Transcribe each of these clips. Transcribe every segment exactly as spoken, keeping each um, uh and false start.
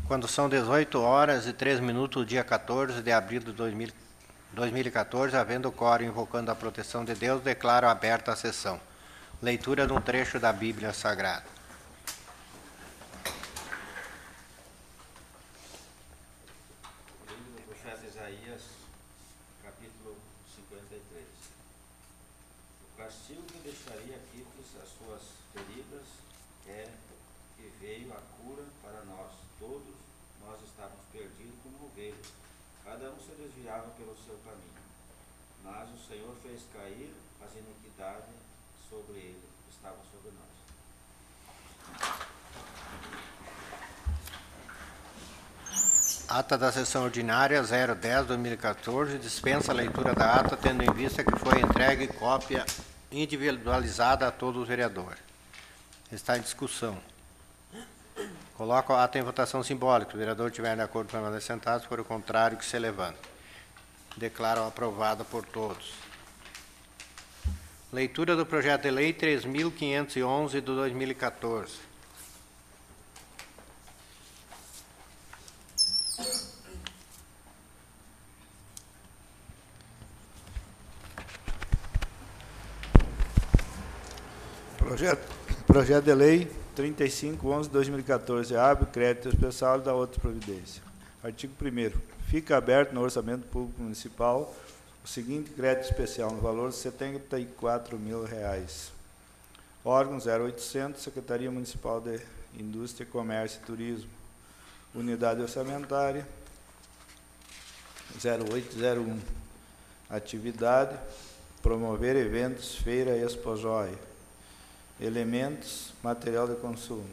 Quando são dezoito horas e três minutos, dia quatorze de abril de dois mil e quatorze, havendo quórum invocando a proteção de Deus, declaro aberta a sessão. Leitura de um trecho da Bíblia Sagrada. Livro do profeta Isaías, capítulo cinquenta e três. O castigo que deixaria quites as suas feridas é que veio a cura para nós. Todos nós estávamos perdidos como ovelhas. Cada um se desviava pelo seu caminho. Mas o Senhor fez cair as iniquidades sobre ele, estavam sobre nós. Ata da sessão ordinária zero dez de dois mil e quatorze, dispensa a leitura da ata, tendo em vista que foi entregue cópia individualizada a todos os vereadores. Está em discussão. Coloco a ata em votação simbólica. Se o vereador estiver de acordo, permanecer sentado. Se for o contrário, que se levante. Declaro aprovada por todos. Leitura do projeto de lei três mil quinhentos e onze de dois mil e quatorze. Projeto, projeto de lei trinta e cinco, onze de dois mil e quatorze. Abre crédito especial e dá outra providência. Artigo primeiro. Fica aberto no orçamento público municipal o seguinte crédito especial no valor de setenta e quatro mil reais. Órgão zero oitocentos, Secretaria Municipal de Indústria, Comércio e Turismo. Unidade orçamentária zero oito zero um. Atividade: promover eventos, feira e Expo Joia. Elementos, material de consumo,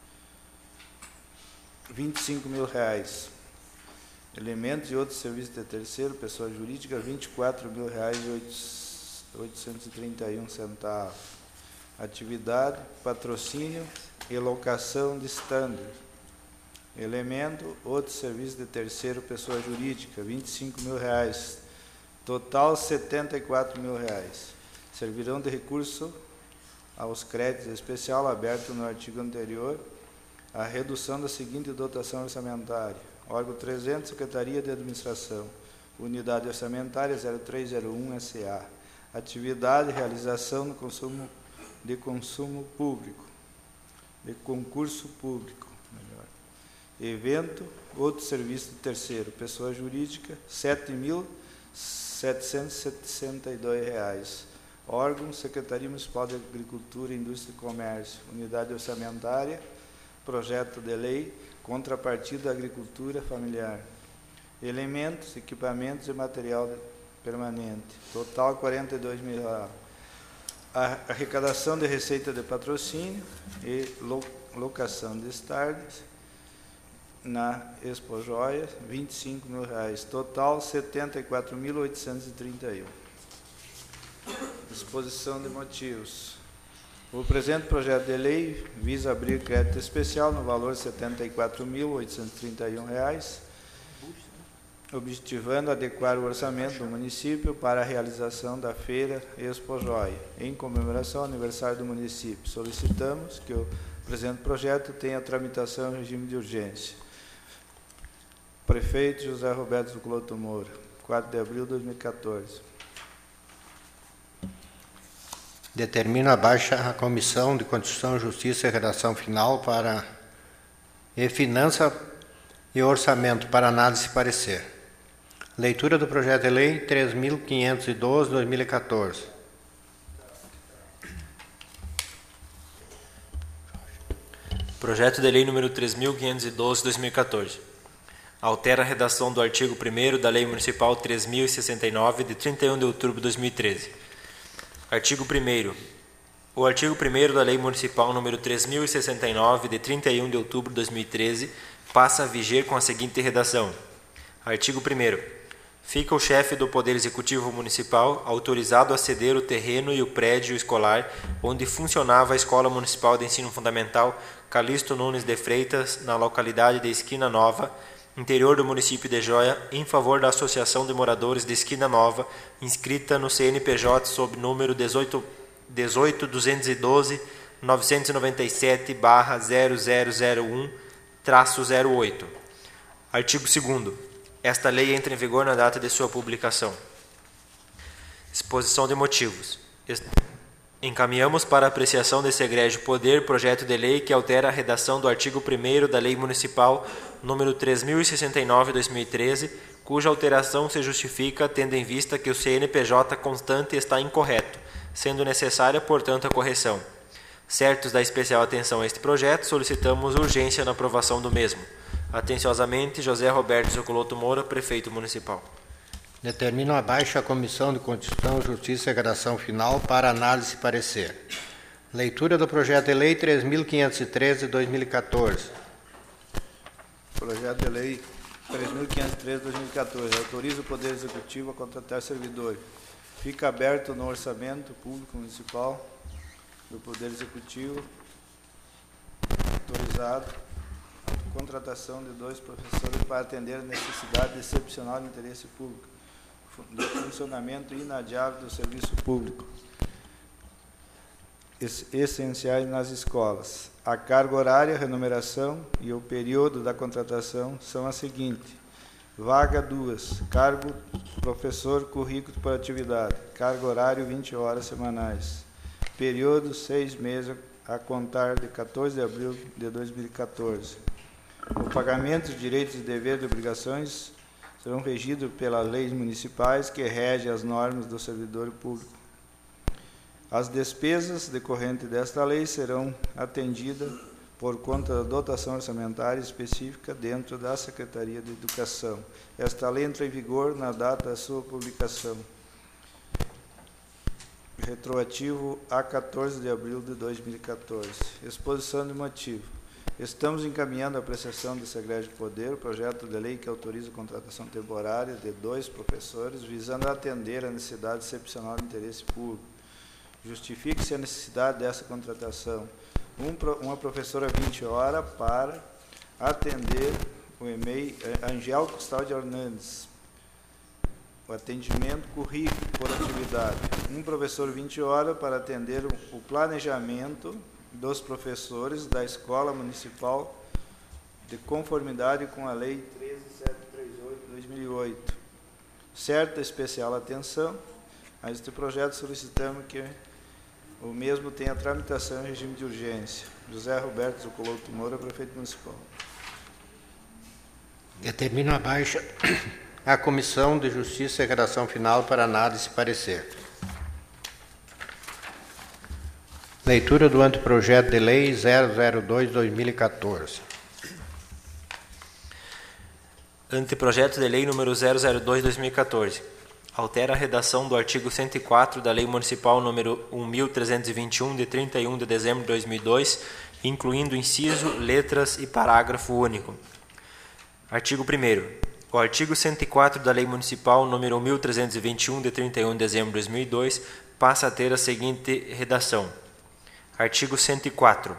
vinte e cinco mil reais. Elementos e outros serviços de terceiro, pessoa jurídica, vinte e quatro mil reais e oitocentos e trinta e um centavos. Atividade, patrocínio e locação de standard. Elemento, outros serviços de terceiro, pessoa jurídica, vinte e cinco mil reais. Total, setenta e quatro mil reais. Servirão de recurso aos créditos especial aberto no artigo anterior, a redução da seguinte dotação orçamentária. Órgão trezentos, Secretaria de Administração. Unidade orçamentária zero três zero um S A. Atividade, realização do consumo, de consumo público, de concurso público. Melhor. Evento, outro serviço de terceiro, pessoa jurídica, sete mil setecentos e sessenta e dois reais. Órgão, Secretaria Municipal de Agricultura, Indústria e Comércio. Unidade orçamentária, projeto de lei, contrapartida agricultura familiar. Elementos, equipamentos e material permanente. Total, quarenta e dois mil reais. A arrecadação de receita de patrocínio e locação de estardes na Expo Joia, vinte e cinco mil reais. Total, setenta e quatro mil oitocentos e trinta e um. Exposição de motivos. O presente projeto de lei visa abrir crédito especial no valor de setenta e quatro mil oitocentos e trinta e um reais, objetivando adequar o orçamento do município para a realização da feira Expo Joia, em comemoração ao aniversário do município. Solicitamos que o presente projeto tenha tramitação em regime de urgência. Prefeito José Roberto Zucloto Moura, quatro de abril de dois mil e quatorze. Determino a baixa a Comissão de Constituição, Justiça e Redação Final para e Finança e Orçamento para análise e parecer. Leitura do projeto de lei três mil quinhentos e doze de dois mil e quatorze. Projeto de lei número três mil quinhentos e doze de dois mil e quatorze. Altera a redação do artigo primeiro da Lei Municipal três mil e sessenta e nove, de trinta e um de outubro de dois mil e treze. Artigo primeiro. O artigo primeiro da Lei Municipal número três mil e sessenta e nove, de trinta e um de outubro de dois mil e treze, passa a viger com a seguinte redação. Artigo primeiro. Fica o chefe do Poder Executivo Municipal autorizado a ceder o terreno e o prédio escolar onde funcionava a Escola Municipal de Ensino Fundamental Calixto Nunes de Freitas, na localidade de Esquina Nova, interior do município de Joia, em favor da Associação de Moradores de Esquina Nova, inscrita no C N P J sob número dezoito duzentos e doze, novecentos e noventa e sete barra zero zero zero um, traço zero oito. Artigo segundo. Esta lei entra em vigor na data de sua publicação. Exposição de motivos. Encaminhamos para apreciação desse egrégio poder projeto de lei que altera a redação do artigo primeiro da Lei Municipal número três mil e sessenta e nove de dois mil e treze, cuja alteração se justifica tendo em vista que o C N P J constante está incorreto, sendo necessária, portanto, a correção. Certos da especial atenção a este projeto, solicitamos urgência na aprovação do mesmo. Atenciosamente, José Roberto Zuculoto Moura, Prefeito Municipal. Determino abaixo a Comissão de Constituição, Justiça e Redação Final para análise e parecer. Leitura do Projeto de Lei três mil quinhentos e treze de dois mil e quatorze. Projeto de Lei três mil quinhentos e treze de dois mil e quatorze. Autoriza o Poder Executivo a contratar servidor. Fica aberto no orçamento público municipal do Poder Executivo autorizado a contratação de dois professores para atender a necessidade excepcional de interesse público do funcionamento inadiável do serviço público essenciais nas escolas. A carga horária, remuneração e o período da contratação são as seguintes. Vaga duas, cargo professor, currículo por atividade, carga horário vinte horas semanais, período seis meses a contar de quatorze de abril de dois mil e quatorze. O pagamento de direitos, deveres e obrigações serão regidos pelas leis municipais que regem as normas do servidor público. As despesas decorrentes desta lei serão atendidas por conta da dotação orçamentária específica dentro da Secretaria de Educação. Esta lei entra em vigor na data da sua publicação, retroativo a quatorze de abril de dois mil e quatorze. Exposição de motivo. Estamos encaminhando a apreciação desse egrégio poder, o projeto de lei que autoriza a contratação temporária de dois professores, visando atender a necessidade excepcional de interesse público. Justifique-se a necessidade dessa contratação. Um, uma professora vinte horas para atender o e-mail Angel Custódio Hernandes. O atendimento currículo por atividade. Um professor vinte horas para atender o planejamento dos professores da Escola Municipal de conformidade com a Lei treze mil setecentos e trinta e oito de dois mil e oito. Certa especial atenção a este projeto, solicitamos que o mesmo tenha tramitação em regime de urgência. José Roberto Zuculoto Moura, Prefeito Municipal. Determino abaixo a Comissão de Justiça e Redação Final para análise e parecer. Leitura do anteprojeto de lei zero zero dois de dois mil e quatorze. Anteprojeto de lei número zero zero dois de dois mil e quatorze. Altera a redação do artigo cento e quatro da Lei Municipal número um mil trezentos e vinte e um, de trinta e um de dezembro de dois mil e dois, incluindo inciso, letras e parágrafo único. Artigo primeiro. O artigo cento e quatro da Lei Municipal número um mil trezentos e vinte e um, de trinta e um de dezembro de dois mil e dois, passa a ter a seguinte redação. Artigo cento e quatro.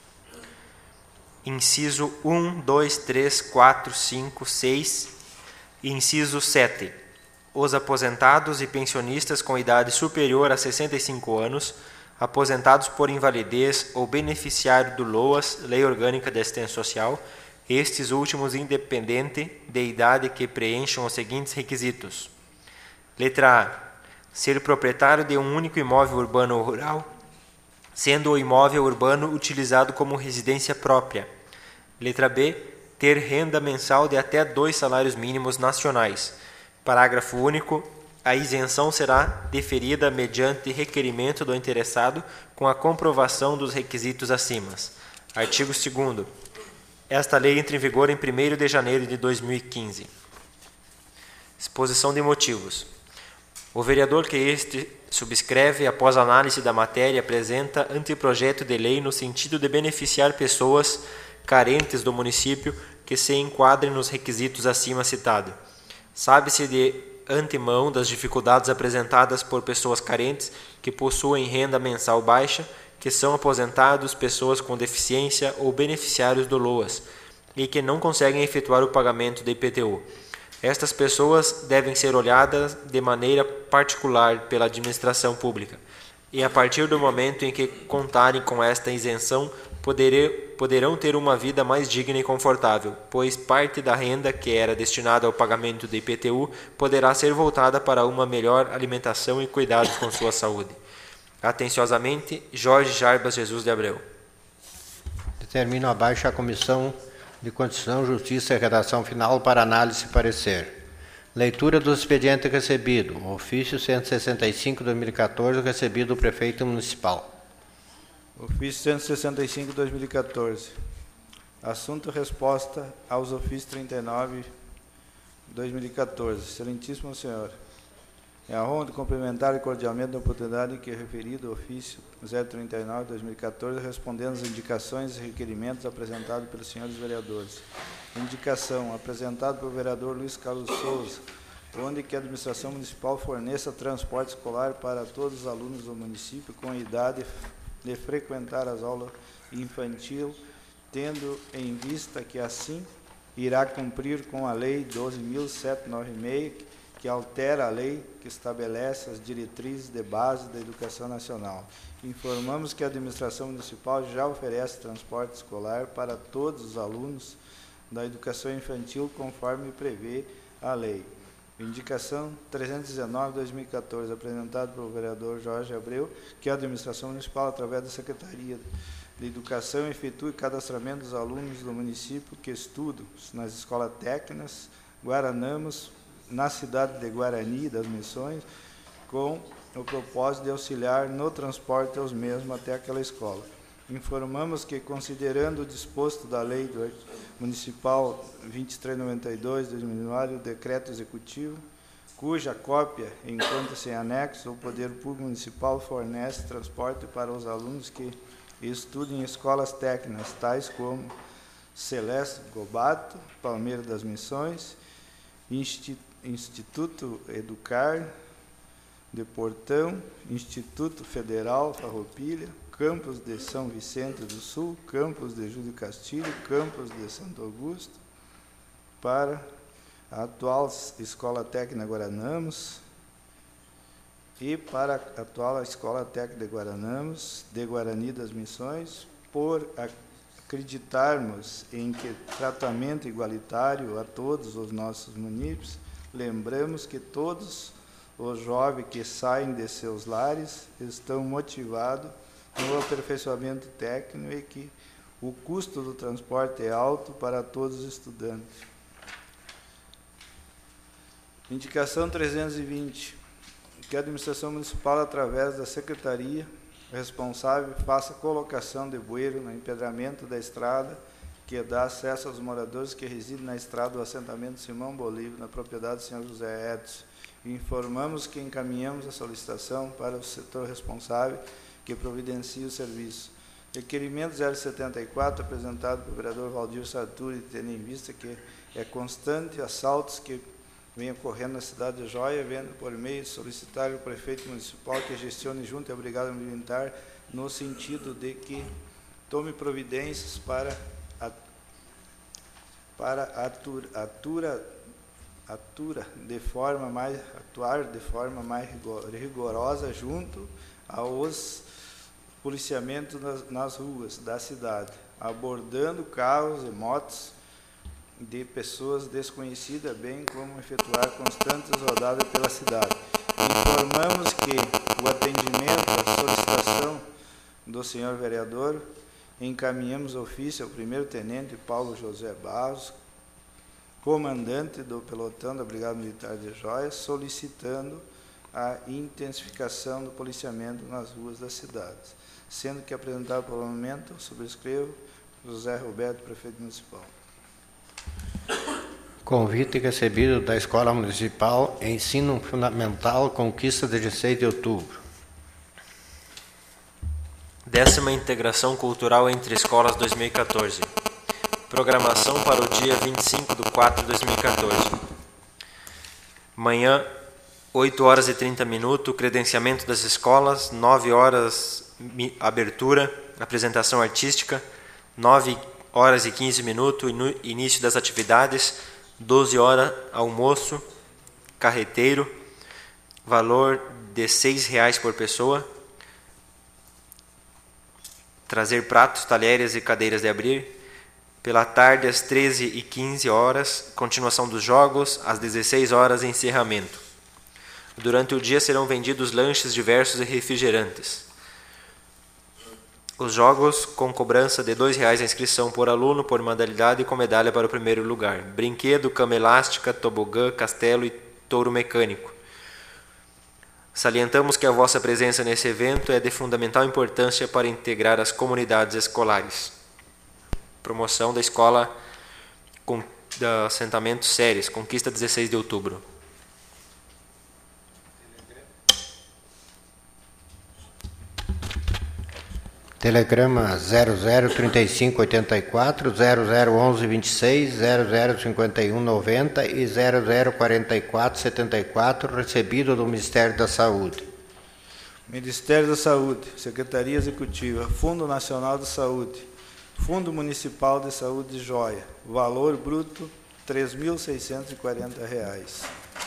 Inciso um, dois, três, quatro, cinco, seis. Inciso sete. Os aposentados e pensionistas com idade superior a sessenta e cinco anos, aposentados por invalidez ou beneficiário do LOAS, Lei Orgânica de Assistência Social, estes últimos independente de idade que preencham os seguintes requisitos. Letra A. Ser proprietário de um único imóvel urbano ou rural, sendo o imóvel urbano utilizado como residência própria. Letra B. Ter renda mensal de até dois salários mínimos nacionais. Parágrafo único. A isenção será deferida mediante requerimento do interessado com a comprovação dos requisitos acima. Artigo segundo. Esta lei entra em vigor em primeiro de janeiro de dois mil e quinze. Exposição de motivos. O vereador que este subscreve, após análise da matéria, apresenta anteprojeto de lei no sentido de beneficiar pessoas carentes do município que se enquadrem nos requisitos acima citados. Sabe-se de antemão das dificuldades apresentadas por pessoas carentes que possuem renda mensal baixa, que são aposentados, pessoas com deficiência ou beneficiários do LOAS e que não conseguem efetuar o pagamento do I P T U. Estas pessoas devem ser olhadas de maneira particular pela administração pública e, a partir do momento em que contarem com esta isenção, poderão poderão ter uma vida mais digna e confortável, pois parte da renda que era destinada ao pagamento do I P T U poderá ser voltada para uma melhor alimentação e cuidados com sua saúde. Atenciosamente, Jorge Jarbas Jesus de Abreu. Determino abaixo a Comissão de Constituição, Justiça e Redação Final para análise e parecer. Leitura do expediente recebido. Ofício cento e sessenta e cinco, dois mil e quatorze, recebido do Prefeito Municipal. Ofício cento e sessenta e cinco, dois mil e quatorze. Assunto resposta aos ofícios trinta e nove, dois mil e quatorze. Excelentíssimo senhor, é a honra de cumprimentar e cordialmente a oportunidade que referido o ofício zero trinta e nove, dois mil e quatorze, respondendo às indicações e requerimentos apresentados pelos senhores vereadores. Indicação apresentada pelo vereador Luiz Carlos Souza, onde que a administração municipal forneça transporte escolar para todos os alunos do município com idade de frequentar as aulas infantil, tendo em vista que assim irá cumprir com a Lei doze mil setecentos e noventa e seis, que altera a lei que estabelece as diretrizes de base da educação nacional. Informamos que a administração municipal já oferece transporte escolar para todos os alunos da educação infantil, conforme prevê a lei. Indicação trezentos e dezenove, dois mil e quatorze, apresentado pelo vereador Jorge Abreu, que a administração municipal, através da Secretaria de Educação, efetue cadastramento dos alunos do município que estudam nas escolas técnicas Guaranamos, na cidade de Guarani das Missões, com o propósito de auxiliar no transporte aos mesmos até aquela escola. Informamos que, considerando o disposto da Lei do Municipal vinte e três noventa e dois, dois mil e nove, o decreto executivo, cuja cópia encontra-se em anexo, o Poder Público Municipal fornece transporte para os alunos que estudam em escolas técnicas, tais como Celeste Gobato, Palmeira das Missões, Instituto Educar de Portão, Instituto Federal Farroupilha, Campus de São Vicente do Sul, Campus de Júlio Castilho, Campus de Santo Augusto, para a atual Escola Técnica Guaranamos e para a atual Escola Técnica de Guaranamos, de Guarani das Missões, por acreditarmos em que tratamento igualitário a todos os nossos munícipes. Lembramos que todos os jovens que saem de seus lares estão motivados no aperfeiçoamento técnico e que o custo do transporte é alto para todos os estudantes. Indicação trezentos e vinte, que a administração municipal, através da secretaria responsável, faça colocação de bueiro no empedramento da estrada que dá acesso aos moradores que residem na estrada do assentamento Simão Bolívar, na propriedade do senhor José Edson. Informamos que encaminhamos a solicitação para o setor responsável que providencia o serviço. Requerimento zero setenta e quatro, apresentado pelo vereador Valdir Sarturi, tendo em vista que é constante assaltos que vem ocorrendo na cidade de Joia, vendo por meio de solicitar ao prefeito municipal que gestione junto à Brigada Militar, no sentido de que tome providências para a, para atura, atura, atura de forma mais, atuar de forma mais rigorosa junto aos policiamentos nas, nas ruas da cidade, abordando carros e motos de pessoas desconhecidas, bem como efetuar constantes rodadas pela cidade. Informamos que o atendimento à solicitação do senhor vereador, encaminhamos ofício ao primeiro-tenente Paulo José Barros, comandante do pelotão da Brigada Militar de Joia, solicitando a intensificação do policiamento nas ruas da cidade, sendo que apresentado pelo momento, subscrevo, José Roberto, prefeito municipal. Convite recebido da Escola Municipal Ensino Fundamental Conquista de dezesseis de outubro. Décima Integração Cultural entre Escolas dois mil e quatorze. Programação para o dia vinte e cinco de quatro de dois mil e quatorze. Manhã, oito horas e trinta minutos, credenciamento das escolas, nove horas, abertura, apresentação artística, nove horas e quinze minutos, início das atividades, doze horas, almoço, carreteiro, valor de seis reais por pessoa. trazer pratos, talheres e cadeiras de abrir. Pela tarde, às treze e quinze horas, continuação dos jogos, às dezesseis horas, encerramento. Durante o dia serão vendidos lanches diversos e refrigerantes. Os jogos com cobrança de dois reais a inscrição por aluno, por modalidade e com medalha para o primeiro lugar. Brinquedo, cama elástica, tobogã, castelo e touro mecânico. Salientamos que a vossa presença nesse evento é de fundamental importância para integrar as comunidades escolares. Promoção da escola com, da assentamento Séries, Conquista dezesseis de outubro. Telegrama zero zero trinta e cinco oitenta e quatro, zero zero onze vinte e seis, zero zero cinquenta e um noventa e zero zero quarenta e quatro setenta e quatro, recebido do Ministério da Saúde. Ministério da Saúde, Secretaria Executiva, Fundo Nacional de Saúde, Fundo Municipal de Saúde de Joia, valor bruto três mil seiscentos e quarenta reais.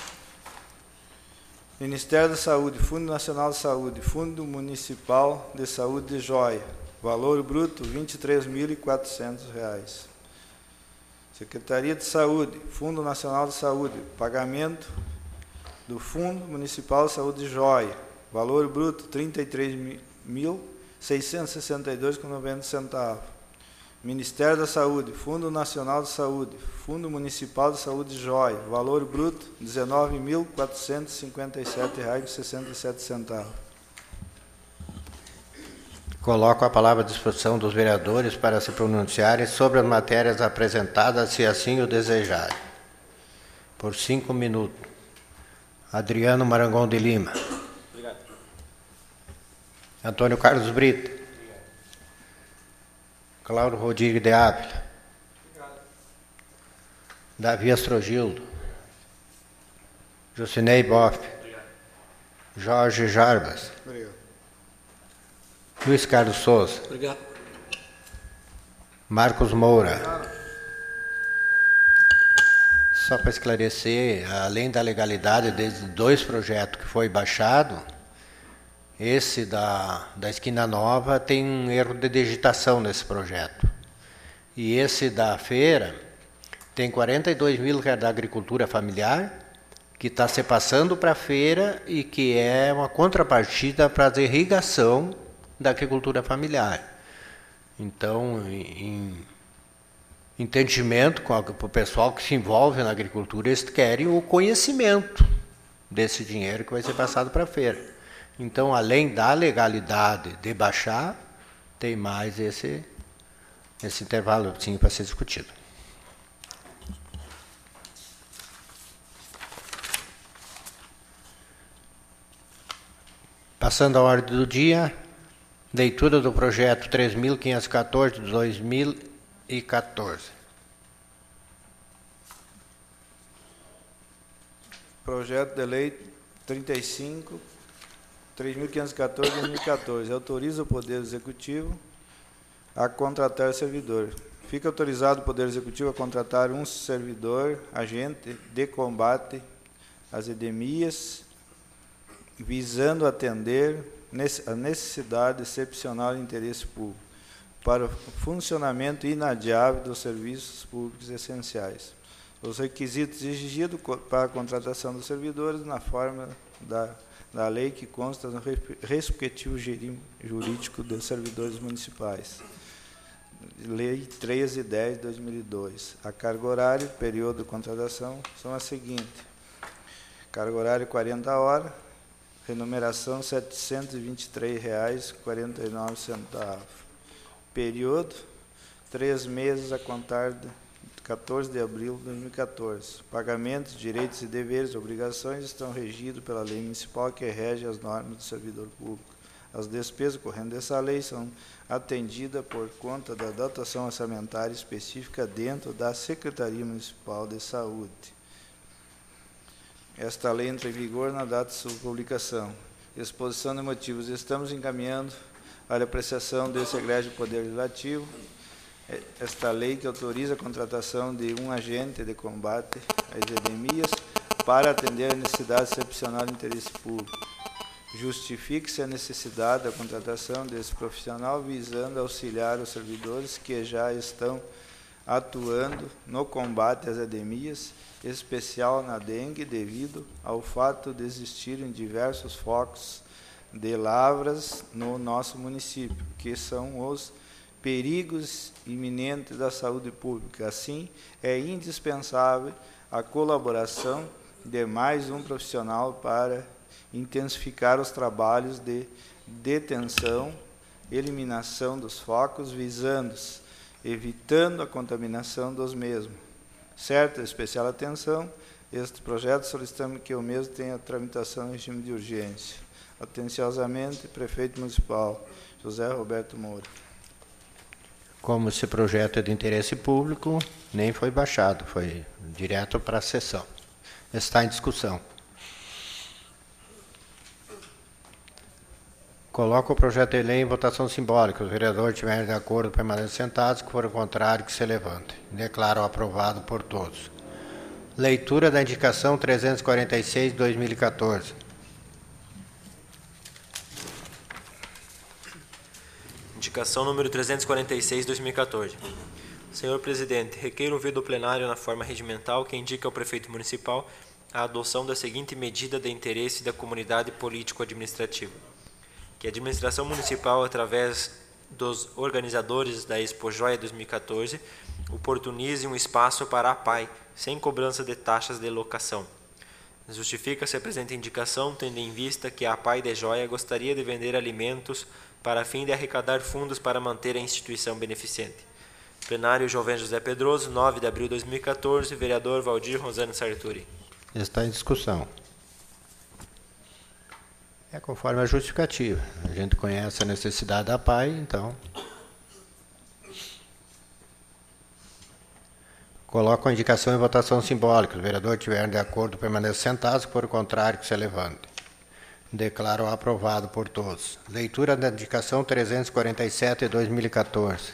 Ministério da Saúde, Fundo Nacional de Saúde, Fundo Municipal de Saúde de Joia, valor bruto vinte e três mil e quatrocentos reais. Secretaria de Saúde, Fundo Nacional de Saúde, pagamento do Fundo Municipal de Saúde de Joia, valor bruto trinta e três mil seiscentos e sessenta e dois reais e noventa centavos. Ministério da Saúde, Fundo Nacional de Saúde, Fundo Municipal de Saúde de Joia, valor bruto dezenove mil quatrocentos e cinquenta e sete reais e sessenta e sete centavos. Coloco a palavra à disposição dos vereadores para se pronunciarem sobre as matérias apresentadas, se assim o desejarem. Por cinco minutos. Adriano Marangon de Lima. Obrigado. Antônio Carlos Brito. Cláudio Rodrigues de Ávila. Obrigado. Davi Astrogildo. Jocinei Boff. Obrigado. Jorge Jarbas. Obrigado. Luiz Carlos Souza. Obrigado. Marcos Moura. Obrigado. Só para esclarecer, além da legalidade desses dois projetos que foi baixado, esse da, da Esquina Nova tem um erro de digitação nesse projeto. E esse da feira tem quarenta e dois mil que é da agricultura familiar, que está se passando para a feira e que é uma contrapartida para a irrigação da agricultura familiar. Então, em entendimento com o pessoal que se envolve na agricultura, eles querem o conhecimento desse dinheiro que vai ser passado para a feira. Então, além da legalidade de baixar, tem mais esse, esse intervalo sim para ser discutido. Passando à ordem do dia, leitura do projeto três mil quinhentos e quatorze de dois mil e quatorze. Projeto de lei trinta e cinco, três mil quinhentos e quatorze de dois mil e quatorze. Autoriza o Poder Executivo a contratar servidor. Fica autorizado o Poder Executivo a contratar um servidor, agente de combate às endemias, visando atender a necessidade excepcional de interesse público, para o funcionamento inadiável dos serviços públicos essenciais. Os requisitos exigidos para a contratação dos servidores na forma da, da lei que consta no respectivo jurídico dos servidores municipais. Lei treze de dez de dois mil e dois. A carga horária, período de contratação, são as seguintes. Carga horária quarenta horas, remuneração setecentos e vinte e três reais e quarenta e nove centavos. Período, três meses a contar de quatorze de abril de dois mil e quatorze. Pagamentos, direitos e deveres, obrigações estão regidos pela lei municipal que rege as normas do servidor público. As despesas correntes dessa lei são atendidas por conta da dotação orçamentária específica dentro da Secretaria Municipal de Saúde. Esta lei entra em vigor na data de sua publicação. Exposição de motivos. Estamos encaminhando para a apreciação desse egrégio Poder Legislativo esta lei que autoriza a contratação de um agente de combate às endemias para atender a necessidade excepcional de interesse público. Justifique-se a necessidade da contratação desse profissional visando auxiliar os servidores que já estão atuando no combate às endemias, especial na dengue, devido ao fato de existirem diversos focos de lavras no nosso município, que são os perigos iminentes da saúde pública. Assim, é indispensável a colaboração de mais um profissional para intensificar os trabalhos de detenção, eliminação dos focos, visando, evitando a contaminação dos mesmos. Certa especial atenção, este projeto solicitamos que o mesmo tenha tramitação em regime de urgência. Atenciosamente, Prefeito Municipal, José Roberto Moura. Como esse projeto é de interesse público, nem foi baixado, foi direto para a sessão. Está em discussão. Coloco o projeto de lei em votação simbólica. Os vereadores estiverem de acordo, permaneçam sentados. Que for o contrário, que se levante. Declaro aprovado por todos. Leitura da indicação trezentos e quarenta e seis de dois mil e quatorze. Indicação número trezentos e quarenta e seis de dois mil e quatorze. Senhor Presidente, requeiro ouvir do plenário na forma regimental que indica ao prefeito municipal a adoção da seguinte medida de interesse da comunidade político-administrativa. Que a administração municipal, através dos organizadores da Expo Joia dois mil e quatorze, oportunize um espaço para a P A I, sem cobrança de taxas de locação. Justifica-se a presente indicação, tendo em vista que a P A I de Joia gostaria de vender alimentos para fim de arrecadar fundos para manter a instituição beneficente. Plenário Jovem José Pedroso, nove de abril de dois mil e quatorze, vereador Valdir Rosano Sarturi. Está em discussão. É conforme a justificativa. A gente conhece a necessidade da P A I, então... Coloco a indicação em votação simbólica. Os vereadores estiverem de acordo, permaneçam sentados. Por o contrário, que se levante. Declaro aprovado por todos. Leitura da indicação trezentos e quarenta e sete de dois mil e quatorze.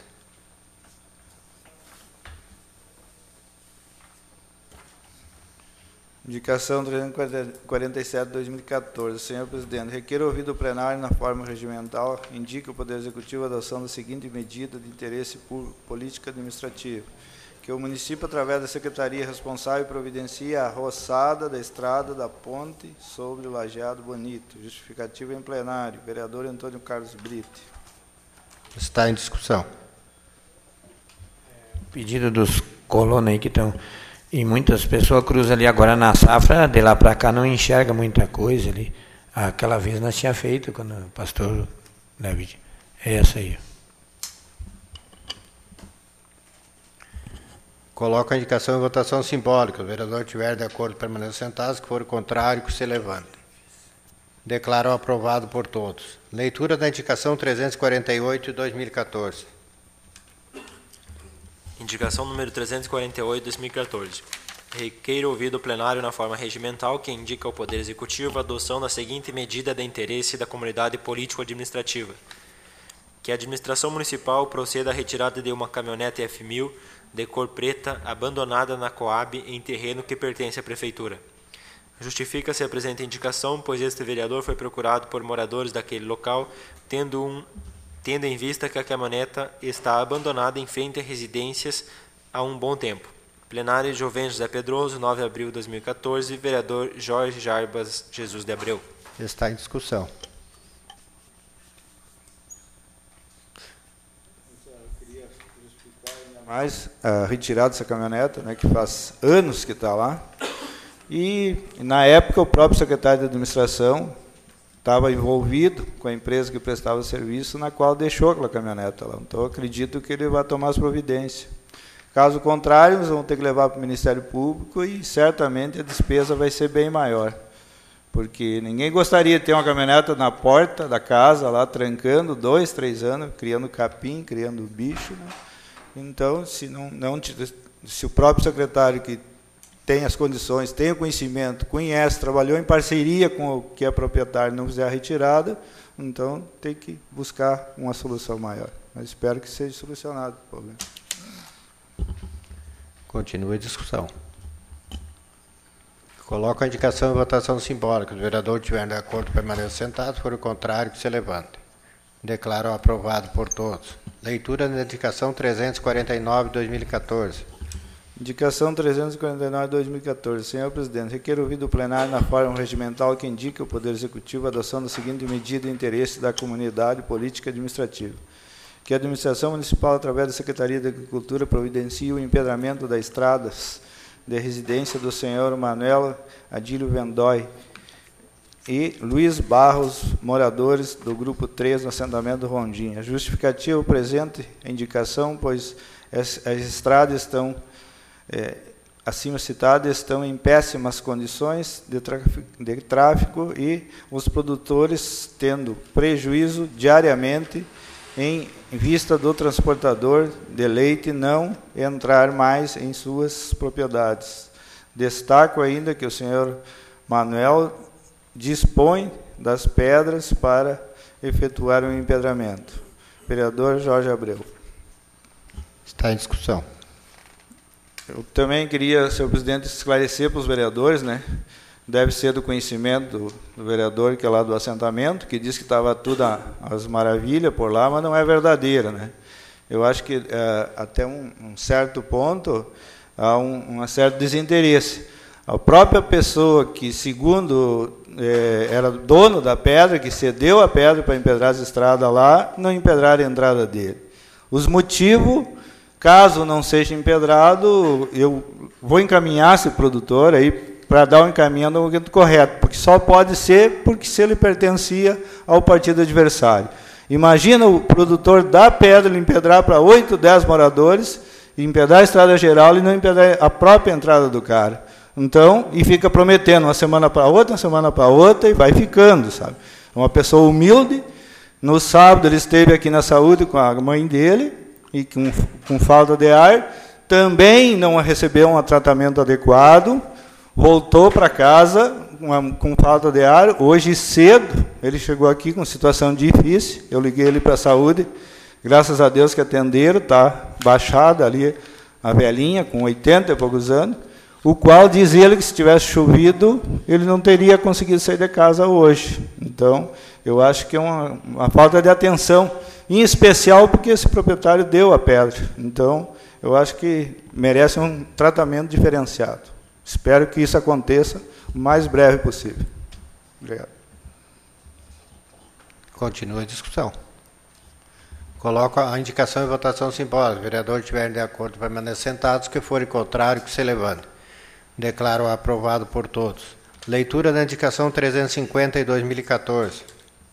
Indicação trezentos e quarenta e sete de dois mil e quatorze. Senhor Presidente, requer ouvir do plenário na forma regimental, indica o Poder Executivo a adoção da seguinte medida de interesse político administrativo. Que o município, através da secretaria responsável, providencie a roçada da estrada da ponte sobre o Lajeado Bonito. Justificativa em plenário. Vereador Antônio Carlos Brite. Está em discussão. Pedido dos colonos aí que estão... E muitas pessoas cruzam ali agora na safra, de lá para cá não enxerga muita coisa ali. Aquela vez nós tínhamos feito, quando o pastor David. É essa aí. Coloco a indicação em votação simbólica. O vereador estiver de acordo, permaneça sentados. Que for o contrário, que se levante. Declaro aprovado por todos. Leitura da indicação trezentos e quarenta e oito de dois mil e quatorze. Indicação número trezentos e quarenta e oito de dois mil e quatorze. Requeiro ouvir do plenário na forma regimental que indica ao Poder Executivo a adoção da seguinte medida de interesse da comunidade político-administrativa. Que a administração municipal proceda à retirada de uma caminhonete F mil de cor preta abandonada na Coab em terreno que pertence à Prefeitura. Justifica-se a presente indicação, pois este vereador foi procurado por moradores daquele local, tendo, um, tendo em vista que a caminhoneta está abandonada em frente a residências há um bom tempo. Plenário Jovem José Pedroso, nove de abril de dois mil e quatorze, vereador Jorge Jarbas Jesus de Abreu. Está em discussão. Mais a retirada dessa caminhoneta, né, que faz anos que está lá. E, na época, o próprio secretário de administração estava envolvido com a empresa que prestava o serviço, na qual deixou aquela caminhoneta lá. Então, eu acredito que ele vai tomar as providências. Caso contrário, nós vamos ter que levar para o Ministério Público e, certamente, a despesa vai ser bem maior. Porque ninguém gostaria de ter uma caminhoneta na porta da casa, lá, trancando, dois, três anos, criando capim, criando bicho, né? Então, se, não, não, se o próprio secretário que tem as condições, tem o conhecimento, conhece, trabalhou em parceria com o que é proprietário, não fizer a retirada, então tem que buscar uma solução maior. Mas espero que seja solucionado o problema. Continua a discussão. Coloco a indicação em votação simbólica. Os vereadores tiverem de acordo, permaneçam sentados. Se for o contrário, que se levante. Declaro aprovado por todos. Leitura da indicação trezentos e quarenta e nove de dois mil e quatorze. Indicação trezentos e quarenta e nove de dois mil e quatorze. Senhor presidente, requer ouvido o plenário na forma regimental que indica o Poder Executivo a adoção da seguinte medida de interesse da comunidade política e administrativa. Que a administração municipal, através da Secretaria de Agricultura, providencie o empedramento das estradas de residência do senhor Manuel Adílio Vendói e Luiz Barros, moradores do Grupo três, no assentamento Rondinha. Justificativa o presente indicação, pois as, as estradas estão, é, acima citadas, estão em péssimas condições de tráfico, de tráfico e os produtores tendo prejuízo diariamente em vista do transportador de leite não entrar mais em suas propriedades. Destaco ainda que o senhor Manuel dispõe das pedras para efetuar o empedramento. Vereador Jorge Abreu. Está em discussão. Eu também queria, senhor presidente, esclarecer para os vereadores, né? Deve ser do conhecimento do, do vereador que é lá do assentamento, que diz que estava tudo às maravilhas por lá, mas não é verdadeira, né? Eu acho que é, até um, um certo ponto há um, um certo desinteresse. A própria pessoa que, segundo, é, era dono da pedra, que cedeu a pedra para empedrar as estradas lá, não empedraram a entrada dele. Os motivos, caso não seja empedrado, eu vou encaminhar esse produtor aí para dar um encaminhamento no momento correto, porque só pode ser porque se ele pertencia ao partido adversário. Imagina o produtor da pedra empedrar para oito, dez moradores, empedrar a estrada geral e não empedrar a própria entrada do cara. Então, e fica prometendo uma semana para outra, uma semana para outra, e vai ficando, sabe? Uma pessoa humilde. No sábado ele esteve aqui na saúde com a mãe dele, e com, com falta de ar, também não recebeu um tratamento adequado, voltou para casa com, com falta de ar. Hoje cedo ele chegou aqui com situação difícil, eu liguei ele para a saúde, graças a Deus que atenderam, está baixada ali a velhinha, com oitenta e poucos anos, o qual diz ele que se tivesse chovido, ele não teria conseguido sair de casa hoje. Então, eu acho que é uma, uma falta de atenção, em especial porque esse proprietário deu a pedra. Então, eu acho que merece um tratamento diferenciado. Espero que isso aconteça o mais breve possível. Obrigado. Continua a discussão. Coloco a indicação em votação simbólica. Os vereadores estiverem de acordo, permaneçam sentados. Que forem contrário, que se levante. Declaro aprovado por todos. Leitura da indicação trezentos e cinquenta de dois mil e quatorze.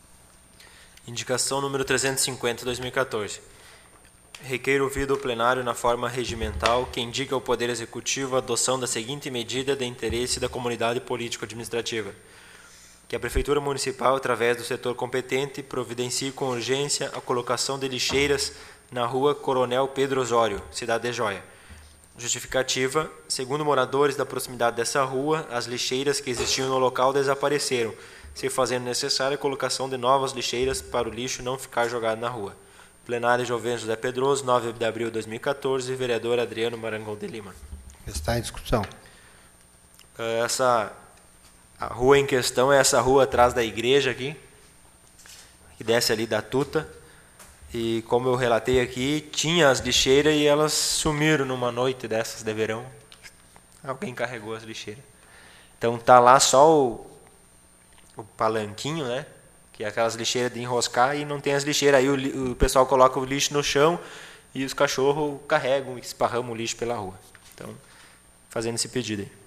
Indicação número trezentos e cinquenta de dois mil e quatorze. Requer ouvido o plenário na forma regimental que indica ao Poder Executivo a adoção da seguinte medida de interesse da comunidade político-administrativa. Que a Prefeitura Municipal, através do setor competente, providencie com urgência a colocação de lixeiras na rua Coronel Pedro Osório, cidade de Joia. Justificativa: segundo moradores da proximidade dessa rua, as lixeiras que existiam no local desapareceram, se fazendo necessária a colocação de novas lixeiras para o lixo não ficar jogado na rua. Plenário Jovem José Pedroso, nove de abril de dois mil e quatorze, vereador Adriano Marangão de Lima. Está em discussão. Essa, a rua em questão é essa rua atrás da igreja aqui, que desce ali da Tuta. E como eu relatei aqui, tinha as lixeiras e elas sumiram numa noite dessas de verão. Alguém carregou as lixeiras. Então tá lá só o, o palanquinho, né? Que é aquelas lixeiras de enroscar, e não tem as lixeiras. Aí o, o pessoal coloca o lixo no chão e os cachorros carregam e esparramam o lixo pela rua. Então, fazendo esse pedido aí.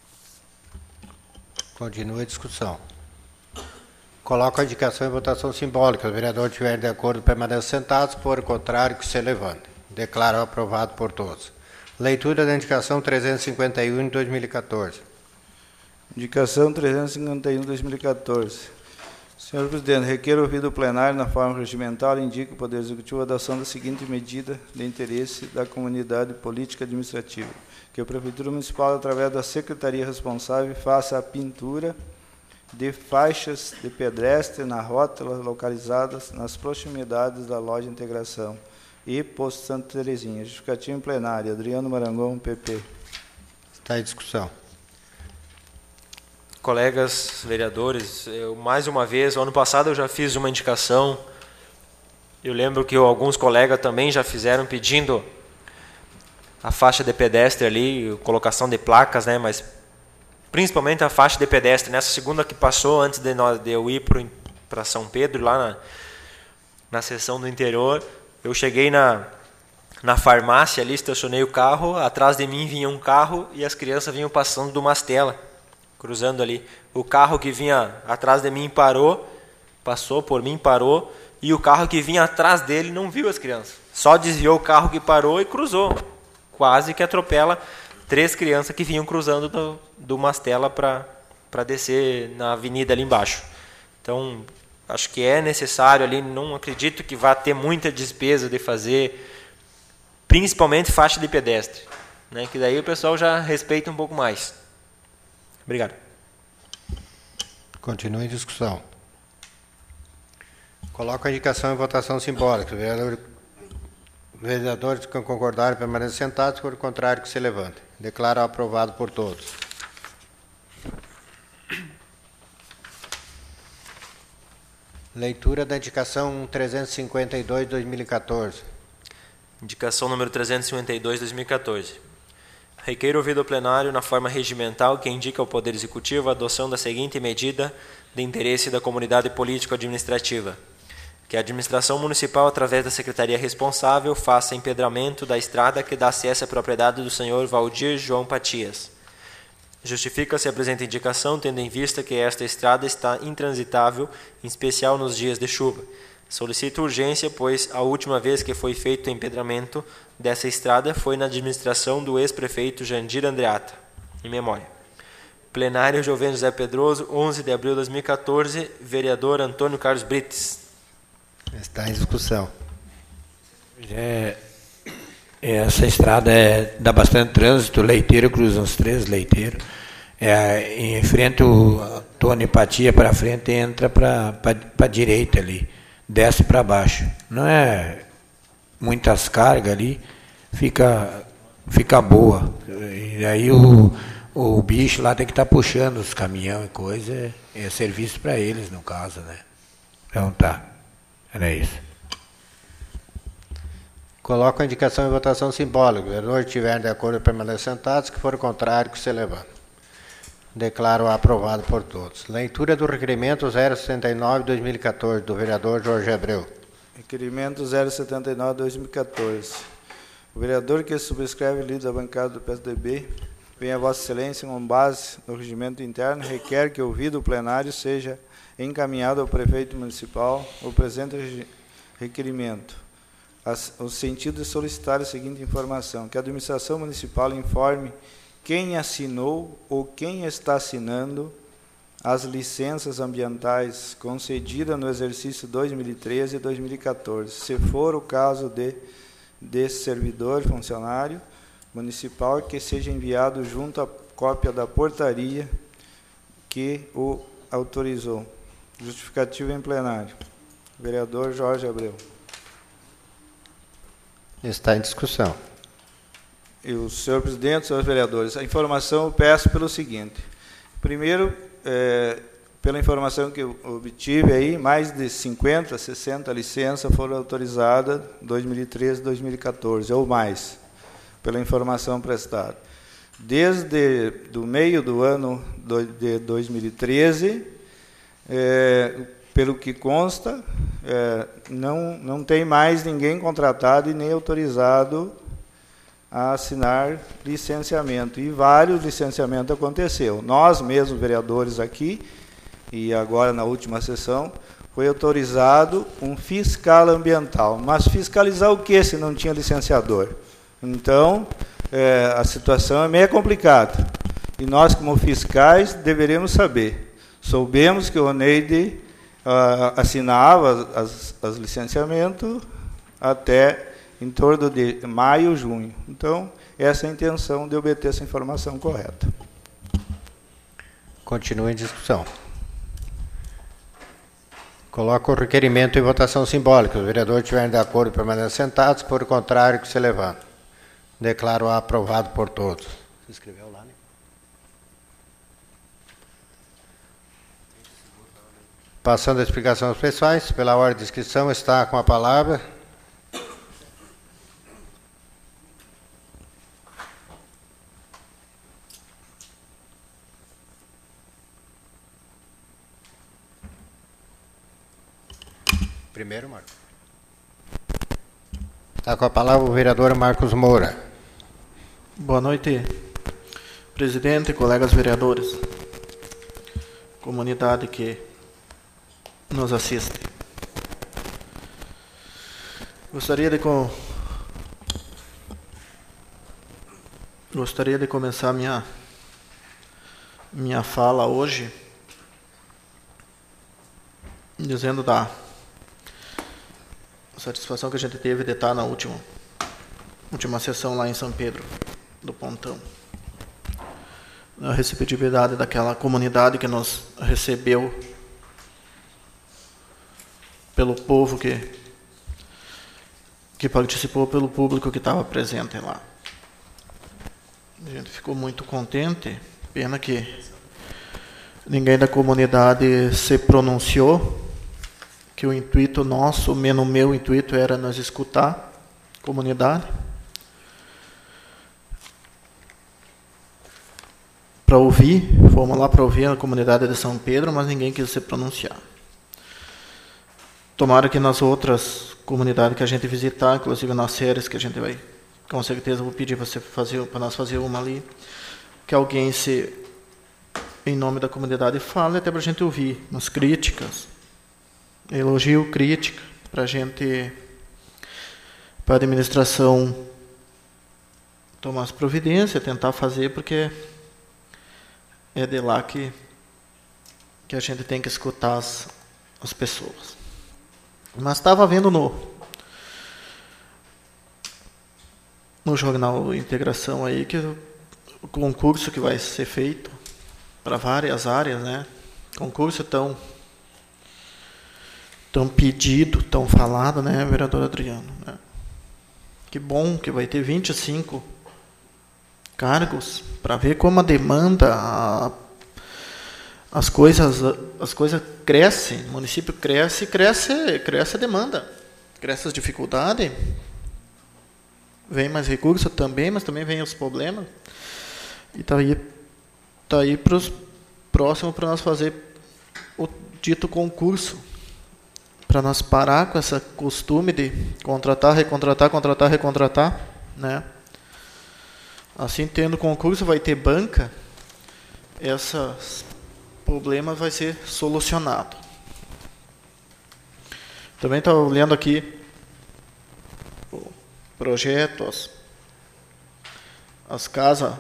Continua a discussão. Coloco a indicação em votação simbólica. Os vereadores estiverem de acordo, permaneçam sentados. Por contrário, que se levante. Declaro aprovado por todos. Leitura da indicação trezentos e cinquenta e um de dois mil e quatorze. Indicação trezentos e cinquenta e um de dois mil e quatorze. Senhor presidente, requer ouvido o plenário na forma regimental, indica o Poder Executivo a adoção da seguinte medida de interesse da comunidade política administrativa. Que a Prefeitura Municipal, através da Secretaria responsável, faça a pintura de faixas de pedestre na rota localizadas nas proximidades da loja Integração e Posto Santa Terezinha. Justificativa em plenário. Adriano Marangão, P P. Está em discussão. colegas vereadores, eu, mais uma vez, ano passado eu já fiz uma indicação, eu lembro que alguns colegas também já fizeram pedindo a faixa de pedestre ali, colocação de placas, né, mas principalmente a faixa de pedestre, nessa segunda que passou antes de, nós, de eu ir para São Pedro, lá na, na seção do interior, eu cheguei na, na farmácia ali, estacionei o carro, atrás de mim vinha um carro e as crianças vinham passando do Mastela, cruzando ali. O carro que vinha atrás de mim parou, passou por mim, parou, e o carro que vinha atrás dele não viu as crianças. Só desviou o carro que parou e cruzou. Quase que atropela três crianças que vinham cruzando do, do Mastela para descer na avenida ali embaixo. Então, acho que é necessário ali, não acredito que vá ter muita despesa de fazer, principalmente faixa de pedestre, né, que daí o pessoal já respeita um pouco mais. Obrigado. Continua em discussão. Coloco a indicação em votação simbólica. Vereador, vereadores que concordarem permaneçam sentados, por contrário que se levantem. Declaro aprovado por todos. Leitura da indicação trezentos e cinquenta e dois, dois mil e quatorze. Indicação número trezentos e cinquenta e dois, dois mil e quatorze. Requeiro ouvido ao plenário na forma regimental que indica ao Poder Executivo a adoção da seguinte medida de interesse da comunidade político-administrativa. Que a administração municipal, através da secretaria responsável, faça empedramento da estrada que dá acesso à propriedade do senhor Valdir João Patias. Justifica-se a presente indicação, tendo em vista que esta estrada está intransitável, em especial nos dias de chuva. Solicito urgência, pois a última vez que foi feito o empedramento dessa estrada foi na administração do ex-prefeito Jandir Andreata, em memória. Plenário Jovem José Pedroso, onze de abril de dois mil e quatorze, vereador Antônio Carlos Brites. Está em discussão. É, essa estrada é, dá bastante trânsito, leiteiro cruza uns três leiteiros. É, em frente o Tony Patia para frente, entra para a direita ali, desce para baixo. Não é muitas cargas ali, fica, fica boa. E aí o, o bicho lá tem que estar tá puxando os caminhões e coisa, é, é serviço para eles no caso, né? Então tá. Era isso. Coloco a indicação em votação simbólica. Os vereadores estiverem de acordo, permaneçam sentados. Que for o contrário, que se levantem. Declaro aprovado por todos. Leitura do requerimento zero setenta e nove, dois mil e quatorze, do vereador Jorge Abreu. Requerimento zero setenta e nove, dois mil e quatorze. O vereador que subscreve o livro da bancada do P S D B, vem a Vossa Excelência, com base no regimento interno, requer que, ouvido o plenário, seja encaminhado ao prefeito municipal o presente requerimento, o sentido de solicitar a seguinte informação: que a administração municipal informe quem assinou ou quem está assinando as licenças ambientais concedidas no exercício dois mil e treze e dois mil e quatorze, se for o caso de desse servidor, funcionário municipal, que seja enviado junto à cópia da portaria que o autorizou. Justificativo em plenário. Vereador Jorge Abreu. Está em discussão. E o senhor presidente, senhores vereadores, a informação eu peço pelo seguinte. Primeiro, é, pela informação que eu obtive aí, mais de cinquenta, sessenta licenças foram autorizadas em dois mil e treze, dois mil e quatorze, ou mais, pela informação prestada. Desde do meio do ano de dois mil e treze, É, pelo que consta, é, não, não tem mais ninguém contratado e nem autorizado a assinar licenciamento. E vários licenciamentos aconteceu. Nós mesmos, vereadores aqui, e agora na última sessão, foi autorizado um fiscal ambiental. Mas fiscalizar o que se não tinha licenciador? Então, é, a situação é meio complicada. E nós, como fiscais, deveríamos saber. Soubemos que o Oneide uh, assinava as, as licenciamentos até em torno de maio, junho. Então, essa é a intenção de obter essa informação correta. Continua em discussão. Coloco o requerimento em votação simbólica. Os vereadores estiverem de acordo, permaneçam sentados. Por contrário, que se levantem. Declaro aprovado por todos. Você escreveu lá, né? Passando a explicação aos pessoais, pela ordem de inscrição, está com a palavra primeiro, Marcos. Está com a palavra o vereador Marcos Moura. Boa noite, presidente, colegas vereadores, comunidade que nos assiste. Gostaria de com... gostaria de começar minha minha fala hoje dizendo da satisfação que a gente teve de estar na última última sessão lá em São Pedro do Pontão. A receptividade daquela comunidade que nos recebeu, pelo povo que, que participou, pelo público que estava presente lá. A gente ficou muito contente, pena que ninguém da comunidade se pronunciou, que o intuito nosso, menos o meu intuito, era nós escutar a comunidade, para ouvir, fomos lá para ouvir a comunidade de São Pedro, mas ninguém quis se pronunciar. Tomara que nas outras comunidades que a gente visitar, inclusive nas séries que a gente vai, com certeza vou pedir para você fazer, para nós fazer uma ali, que alguém se, em nome da comunidade, fale, até para a gente ouvir umas críticas, elogio, crítica, para a gente, para a administração tomar as providências, tentar fazer, porque é de lá que, que a gente tem que escutar as, as pessoas. Mas estava vendo no, no jornal Integração aí que o concurso que vai ser feito para várias áreas, né? Concurso tão, tão pedido, tão falado, né, vereador Adriano? Né? Que bom que vai ter vinte e cinco cargos, para ver como a demanda, a, as coisas, as coisas crescem, o município cresce, cresce, cresce a demanda, cresce as dificuldades, vem mais recurso também, mas também vem os problemas, e está aí, tá aí para os próximos para nós fazer o dito concurso, para nós parar com esse costume de contratar, recontratar, contratar, recontratar, né? Assim, tendo concurso, vai ter banca, esses problemas vai ser solucionado. Também estou olhando aqui o projeto, as, as casas